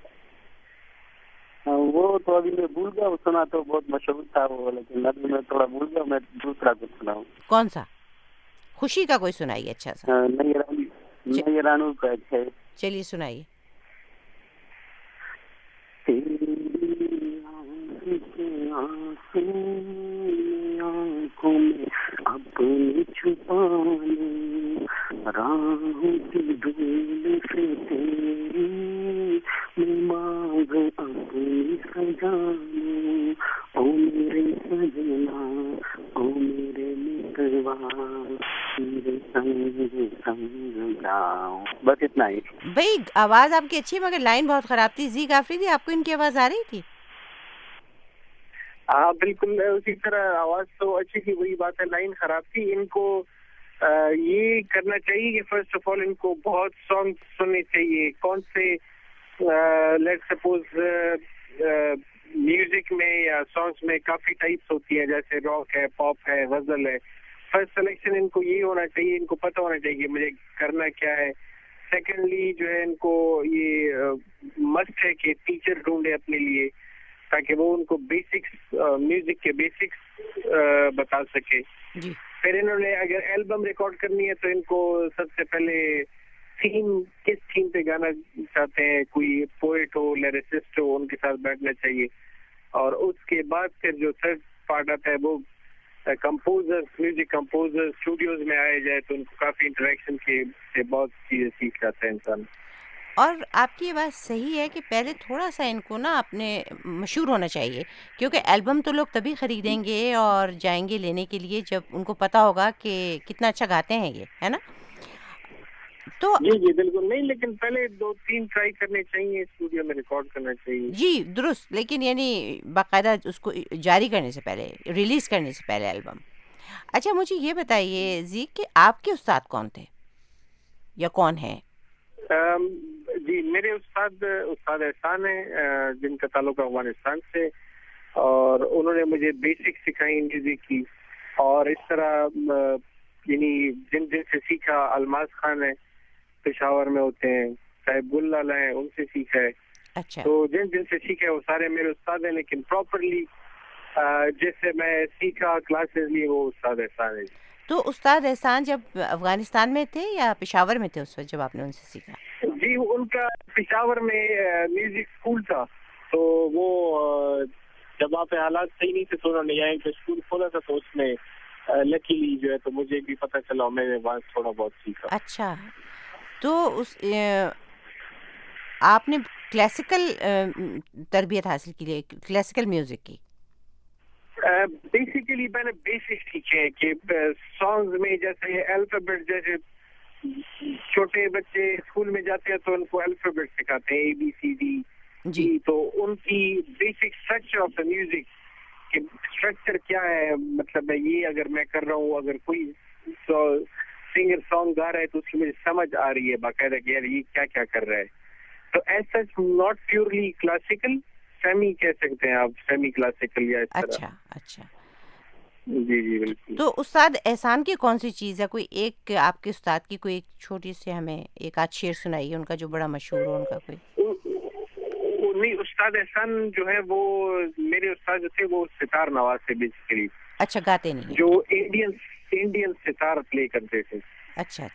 M: وہ تو ابھی میں بھول گیا، وہ سنا تو بہت مشہور تھا وہ، لیکن ابھی میں تھوڑا بھول گیا، میں دوسرا کچھ سناؤں۔
E: کون سا؟ خوشی کا کوئی سنائیے اچھا سا۔
M: نہیں رانو کا ہے،
E: چلیے سنائیے۔
M: اپنی چھپانے راہوں کی دھول سے تیری میں مانگ اپنی سجانے، او میرے سجنا او میرے متوا میرے سنگ سنگ جاؤ۔ بس اتنا ہی۔
E: بھائی آواز آپ کی اچھی، مگر لائن بہت خراب تھی۔ زیک آفریدی آپ کو ان کی آواز آ رہی تھی؟
F: ہاں بالکل اسی طرح، آواز تو اچھی تھی، وہی بات ہے لائن خراب تھی۔ ان کو یہ کرنا چاہیے کہ فرسٹ آف آل ان کو بہت سانگ سننے چاہیے۔ کون سے لیٹ سپوز میوزک میں یا سانگس میں کافی ٹائپس ہوتی ہیں، جیسے راک ہے، پاپ ہے، غزل ہے۔ فرسٹ سلیکشن ان کو یہ ہونا چاہیے، ان کو پتہ ہونا چاہیے کہ مجھے کرنا کیا ہے۔ سیکنڈلی جو ہے ان کو یہ مسٹ ہے کہ ٹیچر ڈھونڈے اپنے لیے، تاکہ وہ ان کو بیسکس میوزک کے بیسکس بتا سکے۔ پھر انہوں نے اگر البم ریکارڈ کرنی ہے تو ان کو سب سے پہلے تھیم، کس تھیم پہ گانا چاہتے ہیں، کوئی پوئٹ ہو، لیریسسٹ ہو، ان کے ساتھ بیٹھنا چاہیے۔ اور اس کے بعد پھر جو تھرڈ پارٹ آتا ہے وہ کمپوزر، میوزک کمپوزر اسٹوڈیوز میں آئے جائے تو ان کو کافی انٹریکشن کے سے بہت چیزیں سیکھ جاتا ہے انسان۔
E: اور آپ کی یہ بات صحیح ہے کہ پہلے تھوڑا سا ان کو نا اپنے مشہور ہونا چاہیے، کیونکہ البم تو لوگ تبھی خریدیں گے اور جائیں گے لینے کے لیے جب ان کو پتہ ہوگا کہ کتنا اچھا گاتے ہیں یہ، ہے نا؟ تو
F: جی بالکل نہیں، لیکن پہلے 2-3 ٹرائی کرنے چاہیے، اسٹوڈیو میں ریکارڈ کرنا چاہیے۔
E: جی درست، لیکن یعنی باقاعدہ اس کو جاری کرنے سے پہلے، ریلیز کرنے سے پہلے البم۔ اچھا مجھے یہ بتائیے زیک کہ آپ کے استاد کون تھے یا کون ہیں؟
F: جی میرے استاد احسان ہیں، جن کا تعلق افغانستان سے، اور انہوں نے مجھے بیسک سکھائی میوزک کی، اور اس طرح یعنی جن سے سیکھا، الماس خان ہے پشاور میں ہوتے ہیں، صاحب گل لالا ہیں، ان سے سیکھا ہے۔
E: اچھا،
F: تو جن سے سیکھا ہے وہ سارے میرے استاد ہیں، لیکن پراپرلی جس سے میں سیکھا، کلاسز لی، وہ استاد احسان ہے۔
E: تو استاد احسان جب افغانستان میں تھے یا پشاور میں تھے اس وقت جب آپ نے ان سے سیکھا؟
F: جی ان کا پشاور میں میوزک اسکول تھا، تو وہ جب وہاں پہ حالات صحیح نہیں تھے تو انہوں نے یہاں پہ اسکول کھولا تھا، تو اس میں لکیلی جو ہے تو مجھے بھی پتہ چلا، میں نے وہاں تھوڑا بہت سیکھا.
E: اچھا، تو اس آپ نے کلاسیکل تربیت حاصل کی ہے، کلاسیکل میوزک کی؟
F: بیسیکلی میں نے بیسک سیکھے ہیں کہ سانگز میں جیسے الفابیٹ، جیسے چھوٹے بچے اسکول میں جاتے ہیں تو ان کو الفابیٹ سکھاتے ہیں ABCD جی، تو ان کی basic structure of the music کہ اسٹرکچر کیا ہے، مطلب یہ اگر میں کر رہا ہوں، اگر کوئی سنگر سانگ گا رہا ہے تو اس کی مجھے سمجھ آ رہی ہے باقاعدہ کہ یار یہ کیا کیا کر رہا ہے. تو as such not purely classical, semi کہہ سکتے ہیں آپ، سیمی کلاسیکل یا اس طرح.
E: اچھا
F: جی جی بالکل.
E: تو استاد احسان کی کون سی چیز ہے، کوئی ایک آپ کے استاد کی کوئی ایک چھوٹی سی ہمیں ایک آدھ شعر سنائیے ان کا جو بڑا مشہور ہو ان کا کوئی؟
F: نہیں، استاد احسان جو ہے وہ میرے استاد جو تھے وہ ستار نواز تھے بیسیکلی.
E: اچھا، گاتے نہیں؟
F: جو انڈین ستار پلے کرتے تھے.
E: اچھا.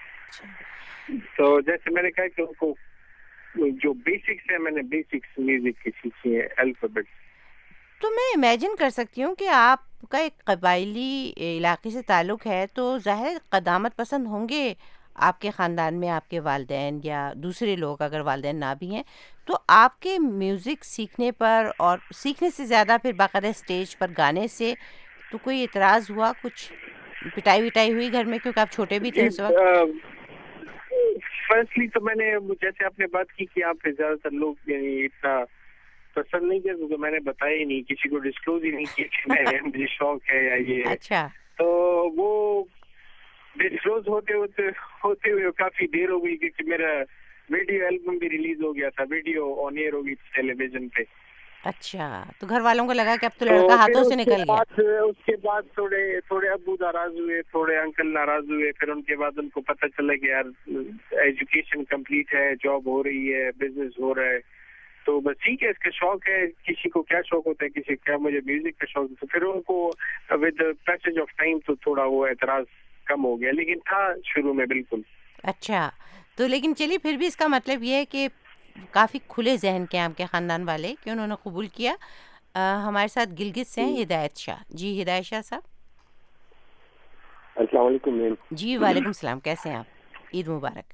F: تو جیسے میں نے کہا کہ ان کو جو بیسکس ہے، میں نے بیسکس میوزک کی سیکھی ہے، الفابیٹ.
E: تو میں امیجن کر سکتی ہوں کہ آپ کا ایک قبائلی علاقے سے تعلق ہے، تو ظاہر قدامت پسند ہوں گے آپ کے خاندان میں، آپ کے والدین یا دوسرے لوگ اگر والدین نہ بھی ہیں، تو آپ کے میوزک سیکھنے پر اور سیکھنے سے زیادہ پھر باقاعدہ اسٹیج پر گانے سے تو کوئی اعتراض ہوا، کچھ پٹائی وٹائی ہوئی گھر میں کیونکہ آپ چھوٹے بھی تھے اس وقت؟
F: فرسٹلی تو میں نے جیسے آپ نے بات کی کہ آپ زیادہ تر لوگ یعنی اتنا پسند نہیں کیا، کیونکہ میں نے بتایا ہی نہیں، کسی کو ڈسکلوز ہی نہیں کیا کہ مجھے شوق ہے یا یہ.
E: اچھا.
F: تو وہ ڈسکلوز ہوتے ہوئے کافی دیر ہو گئی، کیونکہ میرا ویڈیو البم بھی ریلیز ہو گیا تھا، ویڈیو آن ایئر ہو گئی تھی ٹیلی ویژن پہ.
E: اچھا، تو گھر والوں کو لگا کہ اب تو لڑکا ہاتھوں سے نکل گیا.
F: اس کے بعد تھوڑے ابو ناراض ہوئے، تھوڑے انکل ناراض ہوئے، پھر ان کے بعد ان کو پتہ چلا کہ یار ایجوکیشن کمپلیٹ ہے، جاب ہو رہی ہے، بزنس ہو رہا ہے، تو بس ٹھیک ہے، اس کا شوق ہے. کسی کو کیا شوق ہوتا ہے، کسی کو کیا، مجھے میوزک کا شوق. تو پھر ان کو ود پیسج آف ٹائم تو تھوڑا وہ اعتراض کم ہو گیا، لیکن تھا شروع میں بالکل.
E: اچھا، تو لیکن چلیے پھر بھی اس کا مطلب یہ ہے کہ کافی کھلے ذہن کے آپ کے خاندان والے کہ انہوں نے قبول کیا. ہمارے ساتھ گلگت سے ہیں ہدایت شاہ. جی ہدایت شاہ صاحب.
N: السلام علیکم میم.
E: جی وعلیکم السلام، کیسے ہیں آپ؟ عید مبارک.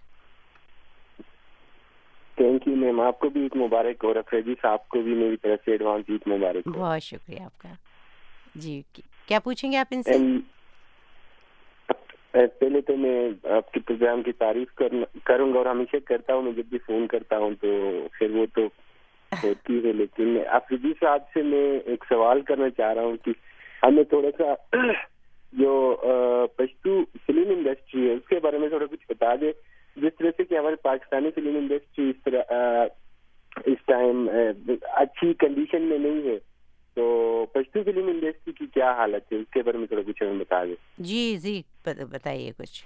N: تھینک یو میم، آپ کو بھی عید مبارک، اور افریدی صاحب کو بھی میری طرف سے ایڈوانس عید مبارک.
E: بہت شکریہ آپ کا. جی کیا پوچھیں گے آپ ان سے؟
N: پہلے تو میں آپ کے پروگرام کی تعریف کروں گا، اور ہمیشہ کرتا ہوں، میں جب بھی فون کرتا ہوں تو پھر وہ تو ہوتی ہے. لیکن افریدی صاحب سے میں ایک سوال کرنا چاہ رہا ہوں کہ ہمیں تھوڑا سا جو پشتو فلم انڈسٹری ہے اس کے بارے میں تھوڑا کچھ بتا دیں، جس طرح سے کہ ہمارے پاکستانی فلم انڈسٹری اس طرح اس ٹائم اچھی کنڈیشن میں نہیں ہے، تو پشتو فلم انڈسٹری کی کیا حالت ہے اس کے بارے میں تھوڑا کچھ ہمیں بتا دیں.
E: جی بتائیے کچھ.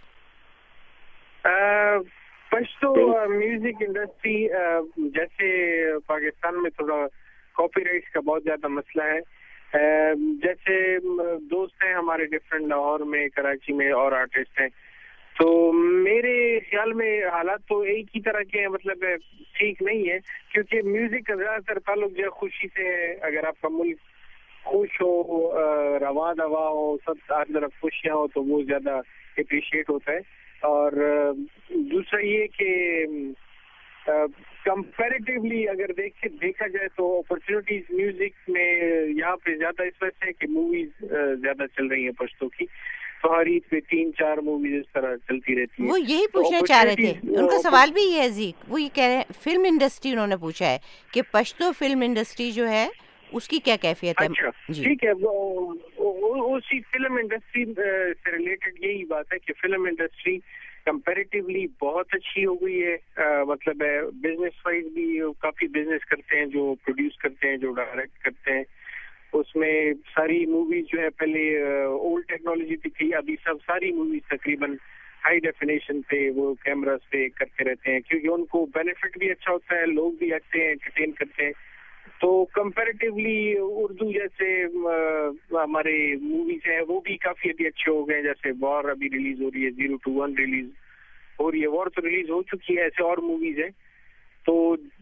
F: پشتو میوزک انڈسٹری جیسے پاکستان میں تھوڑا کاپی رائٹس کا بہت زیادہ مسئلہ ہے. جیسے دوست ہیں ہمارے ڈفرینٹ، لاہور میں، کراچی میں اور آرٹسٹ ہیں، تو میرے خیال میں حالات تو ایک ہی طرح کے ہیں، مطلب ٹھیک نہیں ہے، کیونکہ میوزک کا زیادہ تر تعلق جو ہے خوشی سے ہے. اگر آپ کا ملک خوش ہو، رواں دوا ہو، سب ہر طرف خوشیاں ہو، تو وہ زیادہ اپریشیٹ ہوتا ہے. اور دوسرا یہ کہ کمپیریٹیولی اگر دیکھا جائے تو اپرچونیٹیز میوزک میں یہاں پہ زیادہ اس وجہ سے کہ موویز زیادہ چل رہی ہیں پشتو کی، تو ہر عید پہ 3-4 موویز اس طرح چلتی رہتی ہیں.
E: وہ یہی پوچھنا چاہ رہے تھے، ان کا سوال بھی یہ ہے جی، وہ یہ کہہ رہے ہیں فلم انڈسٹری انہوں نے پوچھا ہے کہ پشتو فلم انڈسٹری جو ہے اس کی کیا کیفیت ہے.
F: اچھا ٹھیک ہے، اسی فلم انڈسٹری سے ریلیٹڈ یہی بات ہے کہ فلم انڈسٹری کمپیریٹیولی بہت اچھی ہو گئی ہے. مطلب بزنس وائز بھی کافی بزنس کرتے ہیں، جو پروڈیوس کرتے ہیں، جو ڈائریکٹ کرتے ہیں. اس میں ساری موویز جو ہے پہلے اولڈ ٹیکنالوجی پہ تھی، ابھی ساری موویز تقریباً ہائی ڈیفینیشن پہ وہ کیمراز پہ کرتے رہتے ہیں، کیونکہ ان کو بینیفٹ بھی اچھا ہوتا ہے، لوگ بھی آتے ہیں، انٹرٹین کرتے ہیں. تو کمپیریٹیولی اردو جیسے ہمارے موویز ہیں وہ بھی کافی ابھی اچھے ہو گئے. جیسے وار ابھی ریلیز ہو رہی ہے، 0 to 1 ریلیز ہو رہی ہے، وار تو ریلیز ہو چکی ہے، ایسے اور موویز ہیں. تو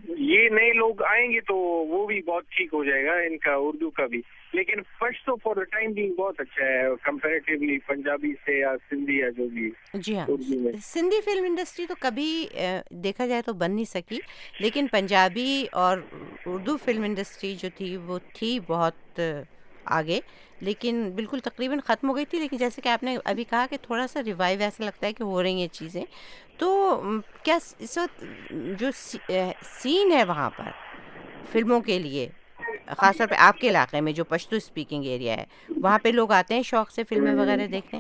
F: یہ نئے لوگ آئیں گے تو وہ بھی بہت ٹھیک ہو جائے گا ان کا اردو کا بھی. لیکن Pashto for the time being بہت اچھا ہے کمپیریٹیولی پنجابی سے یا سندھی یا جو بھی.
E: جی ہاں, سندھی فلم انڈسٹری تو کبھی دیکھا جائے تو بن نہیں سکی, لیکن پنجابی اور اردو فلم انڈسٹری جو تھی وہ تھی بہت آگے, لیکن بالکل تقریباً ختم ہو گئی تھی. لیکن جیسے کہ آپ نے ابھی کہا کہ تھوڑا سا ریوائیو ایسا لگتا ہے کہ ہو رہی ہیں چیزیں. تو کیا اس وقت جو سین ہے وہاں پر فلموں کے لیے, خاص طور پہ آپ کے علاقے میں جو پشتو اسپیکنگ ایریا ہے, وہاں پہ لوگ آتے ہیں شوق سے فلمیں وغیرہ دیکھنے؟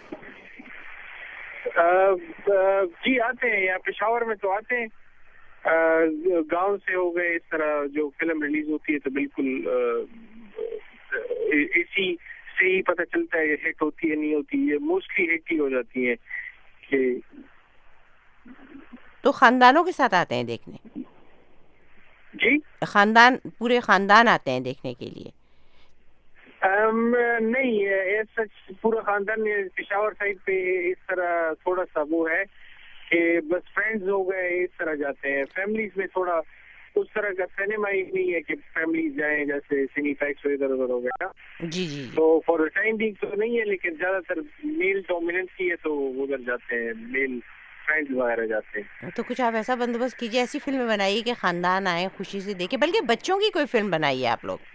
F: جی آتے ہیں, یہاں پشاور میں تو آتے ہیں, گاؤں سے ہو گئے. اس طرح جو فلم ریلیز ہوتی ہے تو بالکل اسی سے ہی پتہ چلتا ہے ہٹ ہوتی ہے نہیں ہوتی ہے. موسٹلی ہٹ ہی ہو جاتی ہے.
E: تو خاندانوں کے ساتھ آتے ہیں دیکھنے؟
F: جی
E: خاندان, پورے خاندان آتے ہیں دیکھنے کے لیے؟
F: نہیں, سچ پورا خاندان پشاور سائڈ پہ اس طرح تھوڑا سا وہ ہے کہ بس فرینڈز ہو گئے اس طرح جاتے ہیں. فیملیز میں تھوڑا اس طرح کا سنیما ہی نہیں ہے کہ فیملیز جائیں, جیسے سنی فیکس ادھر ادھر ہو گیا.
E: جی جی.
F: تو فار دا ٹائم بینگ تو نہیں ہے, لیکن زیادہ تر میل ڈومیننس کی ہے تو ادھر جاتے ہیں, میل فرینڈز وغیرہ جاتے ہیں.
E: تو کچھ آپ ایسا بندوبست کیجیے, ایسی فلمیں بنائیے کہ خاندان آئیں خوشی سے دیکھیں, بلکہ بچوں کی کوئی فلم بنائیے آپ لوگ.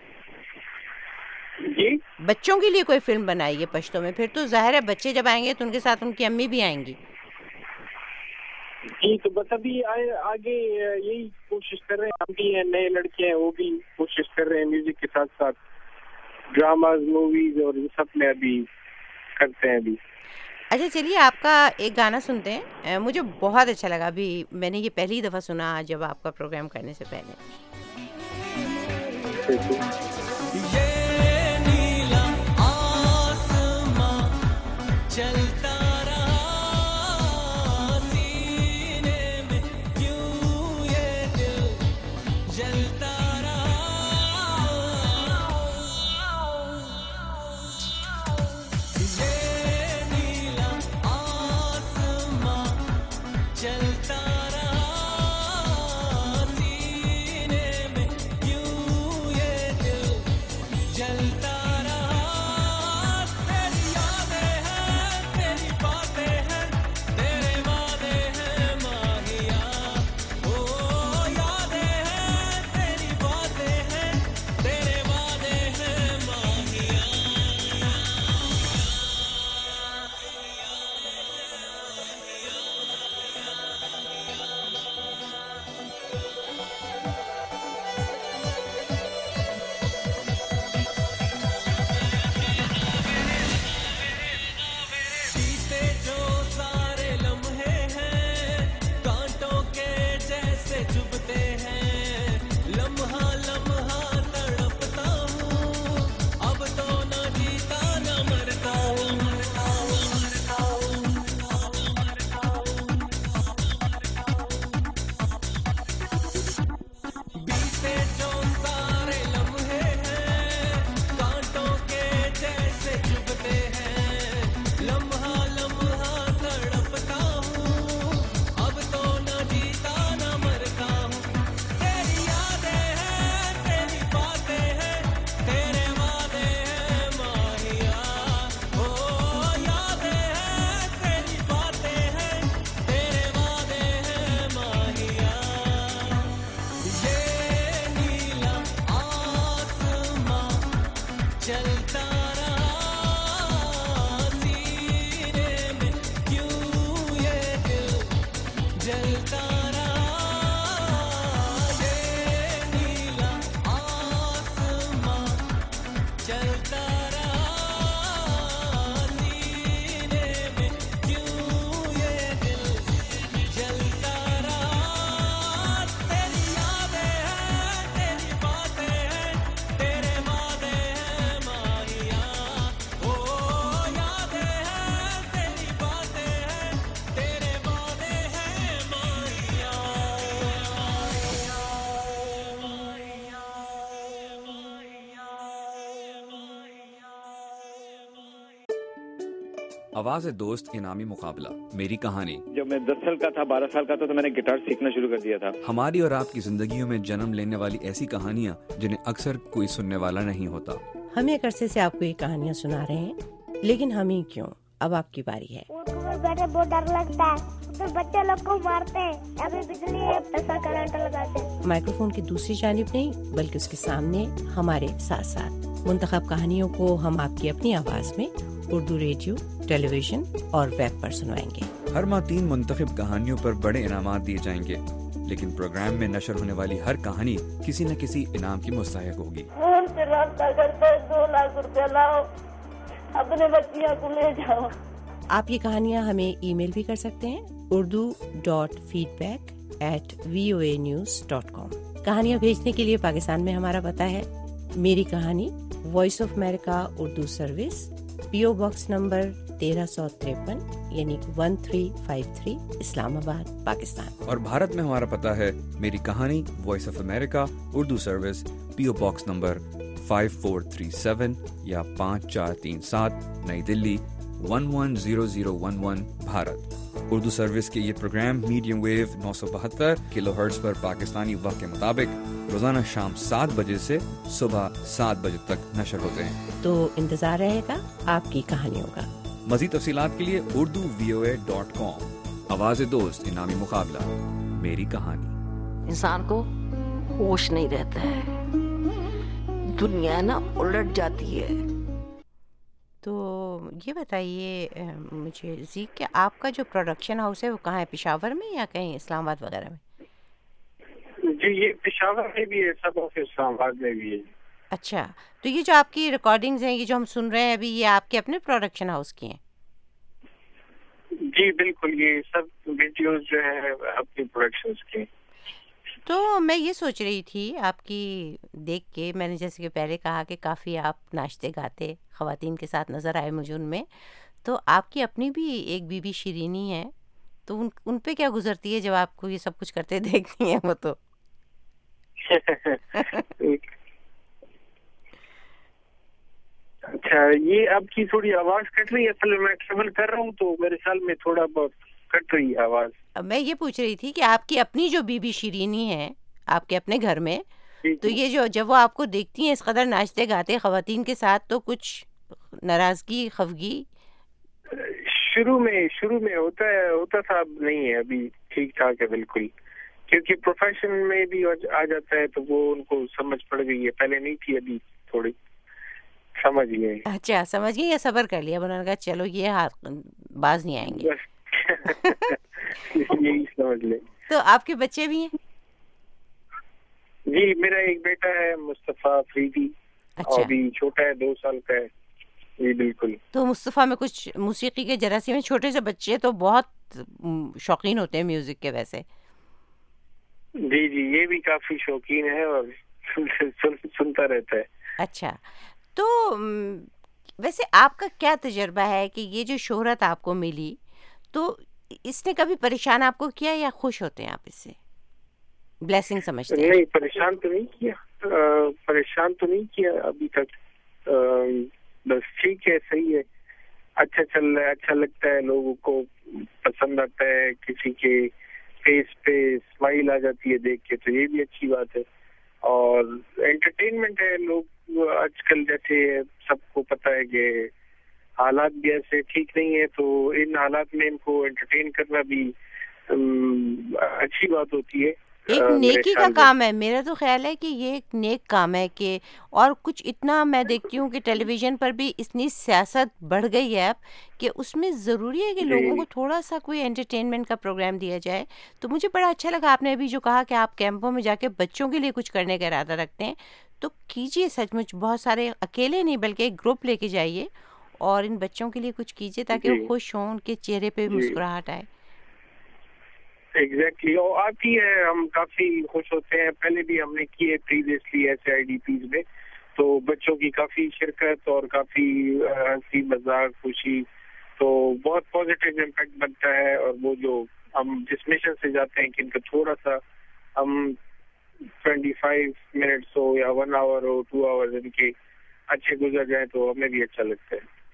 F: جی
E: بچوں کے لیے کوئی فلم بنائیے پشتو میں, پھر تو ظاہر ہے بچے جب آئیں گے تو ان کے ساتھ ان کی امی بھی آئیں گی.
F: جی تو بس ابھی آگے یہی کوشش کر رہے ہیں, ہم بھی ہیں, نئے لڑکے ہیں وہ بھی کوشش کر رہے ہیں میوزک کے ساتھ ساتھ ڈراماز موویز اور سب میں ابھی کرتے ہیں ابھی.
E: اچھا چلیے آپ کا ایک گانا سنتے ہیں, مجھے بہت اچھا لگا, ابھی میں نے یہ پہلی دفعہ سنا جب آپ کا پروگرام کرنے سے پہلے.
K: یہ نیلا آسماں چلتا
O: آواز دوست انعامی مقابلہ میری کہانی.
P: جب میں 10 سال کا تھا 12 سال کا تھا تو میں نے گٹار سیکھنا شروع کر دیا تھا.
O: ہماری اور آپ کی زندگیوں میں جنم لینے والی ایسی کہانیاں جنہیں اکثر کوئی سننے والا نہیں ہوتا.
E: ہم ایک عرصے سے آپ کو یہ کہانیاں سنا رہے ہیں، لیکن ہم ہی کیوں، اب آپ کی باری ہے.
Q: بیٹھے بہت ڈر لگتا ہے، تو بچے لوگ کو مارتے ہیں، ابھی بجلی ایسا کرنٹ لگاتے ہیں.
E: مائکروفون کی دوسری جانب نہیں بلکہ اس کے سامنے ہمارے ساتھ ساتھ منتخب کہانیوں کو ہم آپ کی اپنی آواز میں اردو ریڈیو، ٹیلی ویژن اور ویب پر سنوائیں گے.
O: ہر ماہ 3 منتخب کہانیوں پر بڑے انعامات دیے جائیں گے، لیکن پروگرام میں نشر ہونے والی ہر کہانی کسی نہ کسی انعام کی مستحق ہوگی.
Q: فون سے رابطہ کرتے 2 لاکھ روپیہ لاؤ، اپنے بچیاں کو لے جاؤ.
E: آپ یہ کہانیاں ہمیں ای میل بھی کر سکتے ہیں urdu.feedback@voanews.com. کہانیاں بھیجنے کے لیے پاکستان میں ہمارا پتہ ہے میری کہانی، Voice of America Urdu service, PO box number 1353 یعنی 1353 اسلام آباد، پاکستان.
O: اور بھارت میں ہمارا پتہ ہے میری کہانی، Voice of America Urdu service, PO box number 5437 یا 5437 نئی دلی 110011 بھارت. اردو سروس کے یہ programme medium wave 972 kilohertz پر پاکستانی وقت کے مطابق روزانہ شام 7 بجے سے صبح 7 بجے تک نشر ہوتے ہیں.
E: تو انتظار رہے گا آپ کی کہانیوں کا.
O: مزید تفصیلات کے لیے urduvoa.com. آواز دوست انعامی مقابلہ میری کہانی.
R: انسان کو ہوش نہیں رہتا ہے، دنیا نا الٹ جاتی ہے.
E: تو یہ بتائیے مجھے زی کہ آپ کا جو پروڈکشن ہاؤس ہے وہ کہاں ہے، پشاور میں یا کہیں اسلام آباد وغیرہ میں؟
F: جی یہ پشاور میں بھی ہے، سب آفس اسلام آباد میں بھی ہے.
E: اچھا، تو یہ جو آپ کی ریکارڈنگز ہیں، یہ جو ہم سن رہے ہیں ابھی، یہ آپ کے اپنے پروڈکشن ہاؤس کی ہیں؟
F: جی بالکل، یہ سب ویڈیوز جو ہے اپنی پروڈکشنز کی.
E: تو میں یہ سوچ رہی تھی آپ کی دیکھ کے، میں نے جیسے کہ پہلے کہا کہ کافی آپ ناچتے گاتے خواتین کے ساتھ نظر آئے مجھے ان میں، تو آپ کی اپنی بھی ایک بی بی شیرینی ہے، تو ان پہ کیا گزرتی ہے جب آپ کو یہ سب کچھ کرتے دیکھتی ہیں وہ؟ تو
F: اچھا، یہ آپ کی تھوڑی آواز کٹ رہی ہے، اصل میں ٹریول کر رہا ہوں تو میرے خیال میں تھوڑا بہت کٹ رہی ہے آواز.
E: میں یہ پوچھ رہی تھی کہ آپ کی اپنی جو بی بی شیرینی ہے آپ کے اپنے گھر میں، تو یہ جب وہ آپ کو دیکھتی ہیں اس قدر ناچتے گاتے خواتین کے ساتھ، تو کچھ ناراضگی، خفگی؟
F: شروع میں ہوتا تھا، اب نہیں ہے، ابھی ٹھیک ٹھاک ہے بالکل، کیونکہ پروفیشن میں بھی آ جاتا ہے تو وہ ان کو سمجھ پڑ گئی ہے، پہلے نہیں تھی، ابھی تھوڑی سمجھ گئی.
E: اچھا، سمجھ گئی یا صبر کر لیا؟ انہوں نے کہا چلو یہ باز نہیں آئیں گے.
F: یہی سمجھ لیں.
E: تو آپ کے بچے بھی ہیں؟
F: جی میرا ایک بیٹا ہے مصطفیٰ فریدی.
E: اچھا.
F: اور بھی چھوٹا ہے، 2 سال کا ہے. جی بالکل.
E: تو مصطفیٰ میں کچھ موسیقی کے جراثیم، چھوٹے سے بچے تو بہت شوقین ہوتے ہیں میوزک کے ویسے.
F: جی یہ بھی کافی شوقین ہے اور سنتا رہتا ہے.
E: اچھا، تو ویسے آپ کا کیا تجربہ ہے کہ یہ جو شہرت آپ کو ملی، تو اس نے کبھی پریشان آپ کو کیا یا خوش ہوتے ہیں آپ اس سے، بلیسنگ سمجھتے ہیں؟
F: نہیں، پریشان تو نہیں کیا ابھی تک. بس ٹھیک ہے، صحیح ہے، اچھا چل رہا ہے، اچھا لگتا ہے، لوگوں کو پسند آتا ہے، کسی کے فیس پہ اسمائل آ جاتی ہے دیکھ کے، تو یہ بھی اچھی بات ہے. اور انٹرٹینمنٹ ہے. لوگ آج کل جیسے سب کو پتہ ہے کہ حالات بھی ایسے ٹھیک نہیں ہے، تو ان حالات میں ان کو انٹرٹین کرنا بھی اچھی بات ہوتی ہے.
E: ایک نیکی کا کام ہے. میرا تو خیال ہے کہ یہ ایک نیک کام ہے کہ، اور کچھ اتنا میں دیکھتی ہوں کہ ٹیلی ویژن پر بھی اتنی سیاست بڑھ گئی ہے اب کہ اس میں ضروری ہے کہ لوگوں کو تھوڑا سا کوئی انٹرٹینمنٹ کا پروگرام دیا جائے. تو مجھے بڑا اچھا لگا آپ نے ابھی جو کہا کہ آپ کیمپوں میں جا کے بچوں کے لیے کچھ کرنے کا ارادہ رکھتے ہیں، تو کیجیے، سچ مچ بہت سارے، اکیلے نہیں بلکہ ایک گروپ لے کے جائیے اور ان بچوں کے لیے کچھ کیجیے تاکہ وہ خوش ہوں، ان کے چہرے پہ مسکراہٹ آئے.
F: ایگزیکٹلی، اور آتی ہے، ہم کافی خوش ہوتے ہیں. پہلے بھی ہم نے کیے پریویسلی ایسے IDPs میں، تو بچوں کی کافی شرکت اور کافی ہنسی مذاق، خوشی، تو بہت پازیٹیو امپیکٹ بنتا ہے. اور وہ جو ہم جس مشن سے جاتے ہیں کہ ان کا تھوڑا سا ہم 25 منٹس ہو یا 1 آور ہو 2 آور ان کے اچھے گزر جائیں تو ہمیں بھی اچھا لگتا ہے.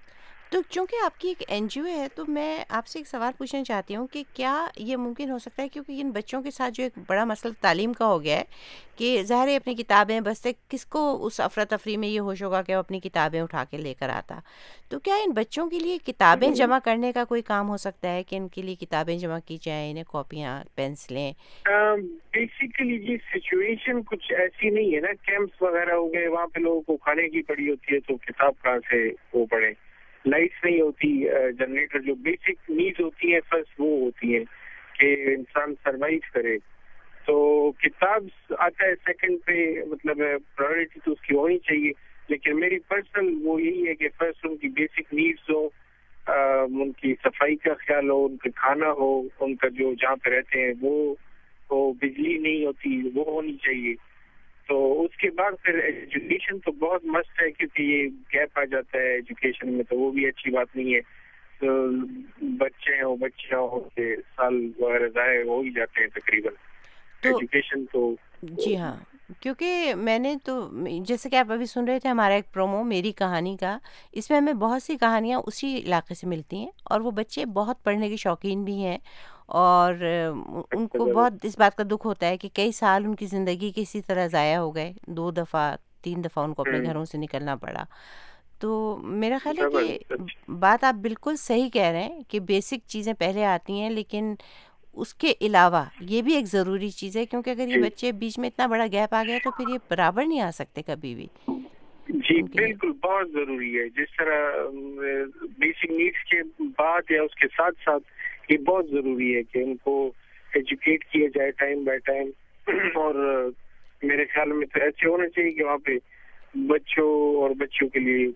E: تو چونکہ آپ کی ایک این جی او ہے تو میں آپ سے ایک سوال پوچھنا چاہتی ہوں کہ کیا یہ ممکن ہو سکتا ہے، کیونکہ ان بچوں کے ساتھ جو ایک بڑا مسئلہ تعلیم کا ہو گیا ہے کہ ظاہر ہے اپنی کتابیں بستے، کس کو اس افراتفری میں یہ ہوش ہوگا کہ وہ اپنی کتابیں اٹھا کے لے کر آتا، تو کیا ان بچوں کے لیے کتابیں جمع کرنے کا کوئی کام ہو سکتا ہے کہ ان کے لیے کتابیں جمع کی جائیں، انہیں کاپیاں پینسلیں؟
F: بیسیکلی جی سچویشن کچھ ایسی نہیں ہے نا، کیمپس وغیرہ ہو گئے، وہاں پہ لوگوں کو کھانے کی پڑی ہوتی ہے تو کتاب کہاں سے وہ پڑھیں، لائٹس نہیں ہوتی، جنریٹر جو بیسک نیڈز ہوتی ہیں فرسٹ وہ ہوتی ہیں کہ انسان سروائیو کرے، تو کتاب آتا ہے سیکنڈ پہ، مطلب پرائرٹی تو اس کی ہونی چاہیے، لیکن میری پرسنل وہ یہی ہے کہ فرسٹ ان کی بیسک نیڈز ہو، ان کی صفائی کا خیال ہو، ان کا کھانا ہو، ان کا جو جہاں پہ رہتے ہیں وہ بجلی نہیں ہوتی وہ ہونی چاہیے، تو اس کے بعد پھر ایجوکیشن تو بہت مست ہے، کیونکہ یہ گیپ آ جاتا ہے ایجوکیشن میں تو وہ بھی اچھی بات نہیں ہے، تو بچے ہوں بچیاں ہوں کہ سال وغیرہ ضائع ہو ہی جاتے ہیں تقریباً ایجوکیشن تو۔
E: جی ہاں، کیونکہ میں نے تو جیسے کہ آپ ابھی سن رہے تھے ہمارا ایک پرومو میری کہانی کا، اس میں ہمیں بہت سی کہانیاں اسی علاقے سے ملتی ہیں، اور وہ بچے بہت پڑھنے کے شوقین بھی ہیں، اور ان کو بہت اس بات کا دکھ ہوتا ہے کہ کئی سال ان کی زندگی کے اسی طرح ضائع ہو گئے، 2 دفعہ 3 دفعہ ان کو اپنے گھروں سے نکلنا پڑا۔ تو میرا خیال ہے کہ بات آپ بالکل صحیح کہہ رہے ہیں کہ بیسک چیزیں پہلے آتی ہیں، لیکن اس کے علاوہ یہ بھی ایک ضروری چیز ہے، کیونکہ اگر یہ بچے بیچ میں اتنا بڑا گیپ آ گیا تو پھر یہ برابر نہیں آ سکتے کبھی بھی۔
F: جی بالکل بہت ضروری ہے، جس طرح بیسک نیڈس کے بعد یا اس کے ساتھ ساتھ یہ بہت ضروری ہے کہ ان کو ایجوکیٹ کیا جائے ٹائم بائی ٹائم، اور میرے خیال میں تو ایسے ہونا چاہیے کہ وہاں پہ بچوں اور بچیوں کے لیے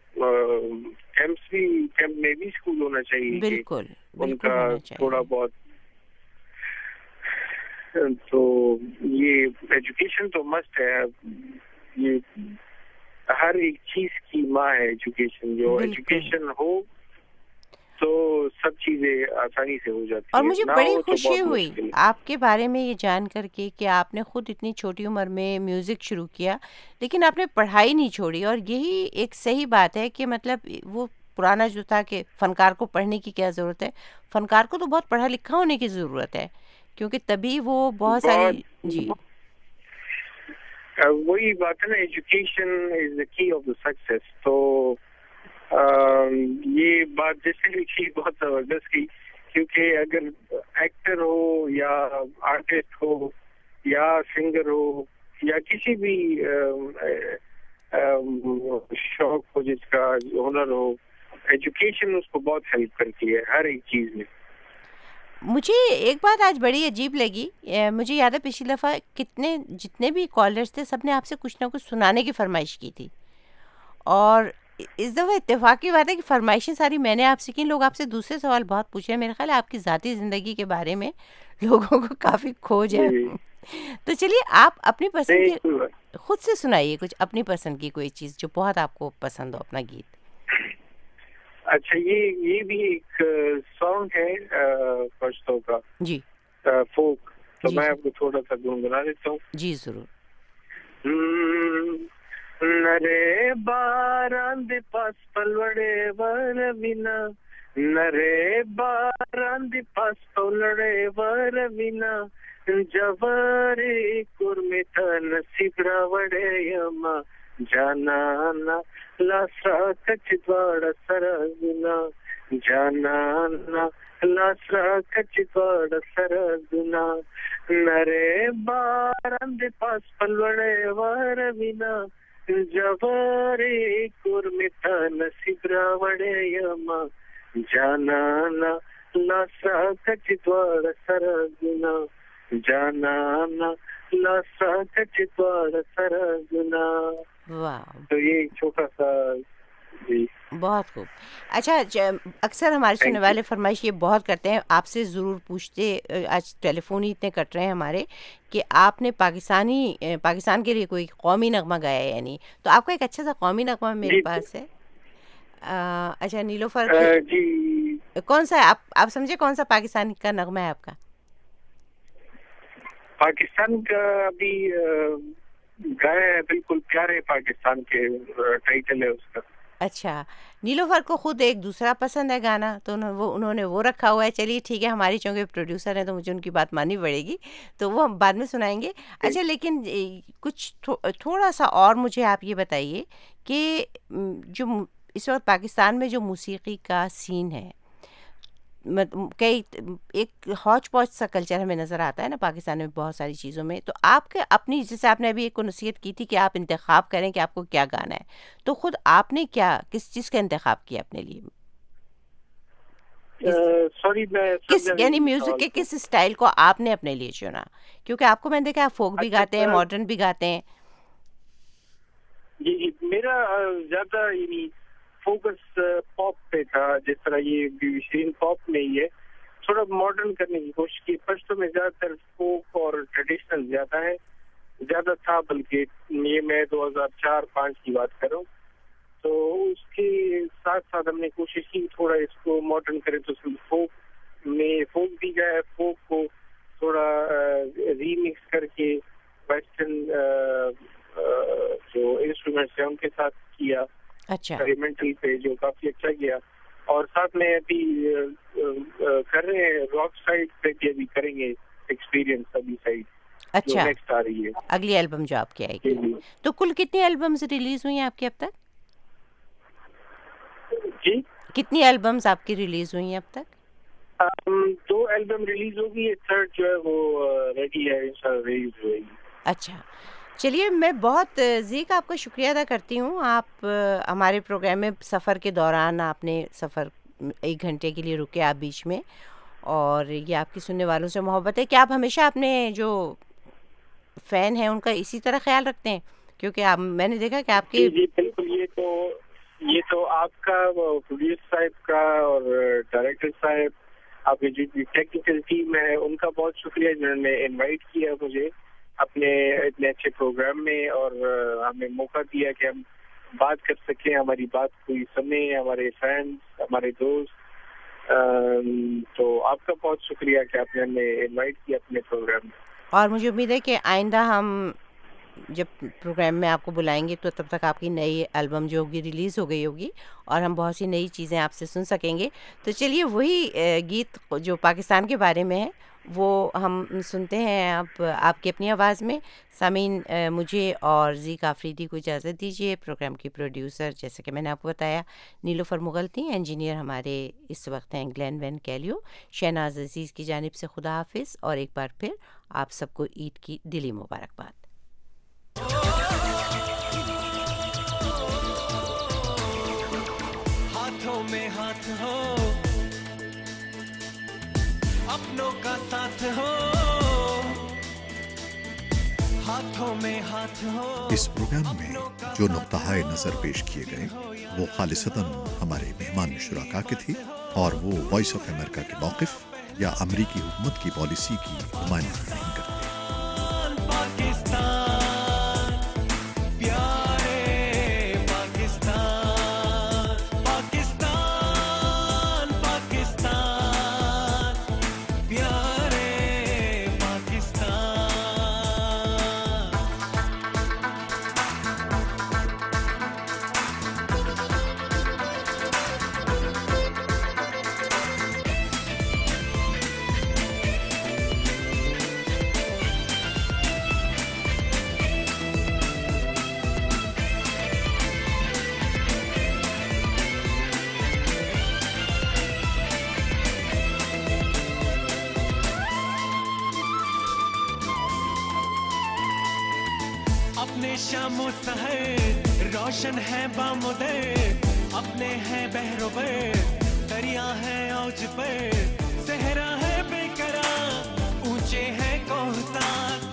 F: کیمپ میں بھی اسکول ہونا چاہیے،
E: بالکل
F: ان کا تھوڑا بہت، تو یہ ایجوکیشن تو مسٹ ہے، یہ ہر ایک چیز کی ماں ہے ایجوکیشن، جو ایجوکیشن ہو تو سب چیزیں آسانی سے ہو جاتی ہیں۔
E: اور مجھے بڑی خوشی ہوئی آپ کے بارے میں یہ جان کر کے کہ آپ نے خود اتنی چھوٹی عمر میں میوزک شروع کیا، لیکن آپ نے پڑھائی نہیں چھوڑی، اور یہی ایک صحیح بات ہے کہ مطلب وہ پرانا جو تھا کہ فنکار کو پڑھنے کی کیا ضرورت ہے، فنکار کو تو بہت پڑھا لکھا ہونے کی ضرورت ہے، کیونکہ تبھی وہ بہت ساری جی
F: وہی بات ہے نا، ایجوکیشن از دا کی آف دا سکسیس، تو یہ بات جیسے لکھی بہت زبردست کی، کیونکہ اگر ایکٹر ہو یا آرٹسٹ ہو یا سنگر ہو یا کسی بھی شوق ہو، جس کا ہنر ہو، ایجوکیشن اس کو بہت ہیلپ کرتی ہے ہر ایک چیز میں۔
E: مجھے ایک بات آج بڑی عجیب لگی، مجھے یاد ہے پچھلی دفعہ جتنے بھی کالرز تھے سب نے آپ سے کچھ نہ کچھ سنانے کی فرمائش کی تھی، اور اس دفعہ اتفاقی بات ہے کہ فرمائشیں ساری میں نے آپ سے کی، لوگ آپ سے دوسرے سوال بہت پوچھے ہیں، میرا خیال ہے آپ کی ذاتی زندگی کے بارے میں لوگوں کو کافی کھوج ہے، تو چلیے آپ اپنی پسند کی خود سے سنائیے کچھ اپنی پسند کی کوئی چیز جو بہت آپ کو پسند ہو، اپنا گیت۔
F: اچھا، یہ بھی ایک سانگ ہے پشتو کا
E: جی
F: فوک، تو میں آپ کو تھوڑا سا گنگنا دیتا ہوں۔
E: جی ضرور۔
F: نرے باراند پاس پلوڑے ور بنا، نرے باراند پاس پلوڑے ور بنا، جوارے کورمیتا نصیب راوڑے یما، جانانا لاسرا کچ دوڑا سرازنا، جانانا لاسرا کچ دوڑا سرازنا، نرے باراند پاس پلوڑے ور بنا، جوارے کورمیتا نصیب راوڑے یما، جانانا لاسرا کچ دوڑا سرازنا، جانانا لاسرا کچ دوڑا سرازنا۔
E: واہ،
F: تو یہ چھوٹا سا جی
E: بہت خوب۔ اچھا، اکثر ہمارے سننے والے فرمائش یہ بہت کرتے ہیں، آپ سے ضرور پوچھتے، آج ٹیلی فون ہی اتنے کٹ رہے ہیں ہمارے، کہ آپ نے پاکستان کے لیے کوئی قومی نغمہ گایا ہے یا نہیں، تو آپ کا ایک اچھا سا قومی نغمہ میرے پاس ہے۔ اچھا نیلوفر
F: جی
E: کون سا ہے، آپ سمجھے کون سا پاکستان کا نغمہ ہے آپ کا؟
F: پاکستان کا ابھی گایا ہے، بالکل پیارے پاکستان کے ٹائٹل ہے اس کا۔
E: اچھا, نیلوفر کو خود ایک دوسرا پسند ہے گانا, تو انہوں نے وہ رکھا ہوا ہے. چلیے ٹھیک ہے, ہماری چونکہ پروڈیوسر ہیں تو مجھے ان کی بات ماننی پڑے گی, تو وہ ہم بعد میں سنائیں گے. اچھا, لیکن کچھ تھوڑا سا اور مجھے آپ یہ بتائیے کہ جو اس وقت پاکستان میں جو موسیقی کا سین ہے, کئی ایک ہاچ پاچ سا کلچر ہمیں نظر آتا ہے نا پاکستان میں بہت ساری چیزوں میں, تو آپ کے اپنی, جیسے آپ نے ابھی ایک کو نصیحت کی تھی کہ آپ انتخاب کریں کہ آپ کو کیا گانا ہے, تو خود آپ نے کیا, کس چیز کا انتخاب کیا اپنے لیے؟
F: سوری,
E: کس یعنی میوزک کے کس اسٹائل کو آپ نے اپنے لیے چنا؟ کیونکہ آپ کو میں نے دیکھا آپ فوک بھی گاتے ہیں, ماڈرن بھی گاتے ہیں.
F: جی, میرا زیادہ یعنی فوکس پاپ پہ تھا, جس طرح یہ شرین پاپ میں ہی ہے, تھوڑا ماڈرن کرنے کی کوشش کی. فرسٹ میں زیادہ تر فوک اور ٹریڈیشنل زیادہ تھا, بلکہ یہ میں 2004-05 کی بات کر رہا ہوں. تو اس کے ساتھ ساتھ ہم نے کوشش کی تھوڑا اس کو ماڈرن کریں, تو اس میں فوک بھی گیا ہے, فوک کو تھوڑا ری مکس کر کے ویسٹرن جو انسٹرومنٹس ہیں ان کے ساتھ کیا.
E: اچھا,
F: ایکسپیریمنٹل پہ جو کافی اچھا گیا. اور ساتھ میں ابھی کر رہے ہیں راک سائڈ پہ بھی ابھی کریں گے ایکسپیرینس ابھی سائڈ.
E: اچھا,
F: نیکسٹ آ رہی ہے
E: اگلی البم جو آپ کی آئے گی. تو کل کتنی البمز ریلیز ہوئی ہیں آپ کی اب تک؟
F: جی,
E: کتنی البمز آپ کی ریلیز ہوئی ہیں اب تک؟
F: 2 البم ریلیز ہوگی, تھرڈ جو ہے وہ ریڈی ہے, انشاءاللہ ریلیز ہوئے گی.
E: اچھا, چلیے میں بہت زیک آپ کا شکریہ ادا کرتی ہوں. آپ ہمارے پروگرام میں سفر کے دوران آپ نے سفر 1 گھنٹے کے لیے رکے آپ بیچ میں, اور یہ آپ کی سننے والوں سے محبت ہے کہ آپ ہمیشہ اپنے جو فین ہیں ان کا اسی طرح خیال رکھتے ہیں, کیونکہ آپ, میں نے دیکھا کہ آپ کے
F: جی بالکل, یہ تو آپ کا پروڈیوسر صاحب کا اور ڈائریکٹر صاحب, آپ کی جو ٹیکنیکل ٹیم ہے ان کا بہت شکریہ جنہوں نے انوائٹ کیا مجھے اپنے اتنے اچھے پروگرام میں, اور ہمیں موقع دیا کہ ہم بات کر سکیں, ہماری بات کوئی سنے, ہمارے فرینڈس, ہمارے دوست. تو آپ کا بہت شکریہ کہ آپ نے ہمیں انوائٹ کیا اپنے پروگرام میں.
E: اور مجھے امید ہے کہ آئندہ ہم جب پروگرام میں آپ کو بلائیں گے تو تب تک آپ کی نئی البم جو ہوگی ریلیز ہو گئی ہوگی, اور ہم بہت سی نئی چیزیں آپ سے سن سکیں گے. تو چلیے وہی گیت جو پاکستان کے بارے میں ہے وہ ہم سنتے ہیں اب آپ کی اپنی آواز میں. سامعین, مجھے اور زیک آفریدی کو اجازت دیجیے. پروگرام کی پروڈیوسر جیسے کہ میں نے آپ کو بتایا نیلوفر مغل تھیں, انجینئر ہمارے اس وقت ہیں Glenn Wayne Kellio. Shahnaz Aziz کی جانب سے خدا حافظ, اور ایک بار پھر آپ سب کو عید کی دلی مبارکباد.
K: ہاتھوں میں ہاتھ ہو, اپنوں کا ساتھ ہو, ہاتھوں میں ہاتھ ہو.
S: اس پروگرام میں جو نقطۂ نظر پیش کیے گئے وہ خالصتاً ہمارے مہمان شرکاء کے تھے, اور وہ وائس آف امریکہ کے موقف یا امریکی حکومت کی پالیسی کی نمائندگی نہیں کرتے.
K: اپنے شام و سحر روشن ہے بامدر, اپنے ہیں بحر و بر, دریا ہے اوج پر, صحرا ہے بے قرار, اونچے ہیں کوہستان,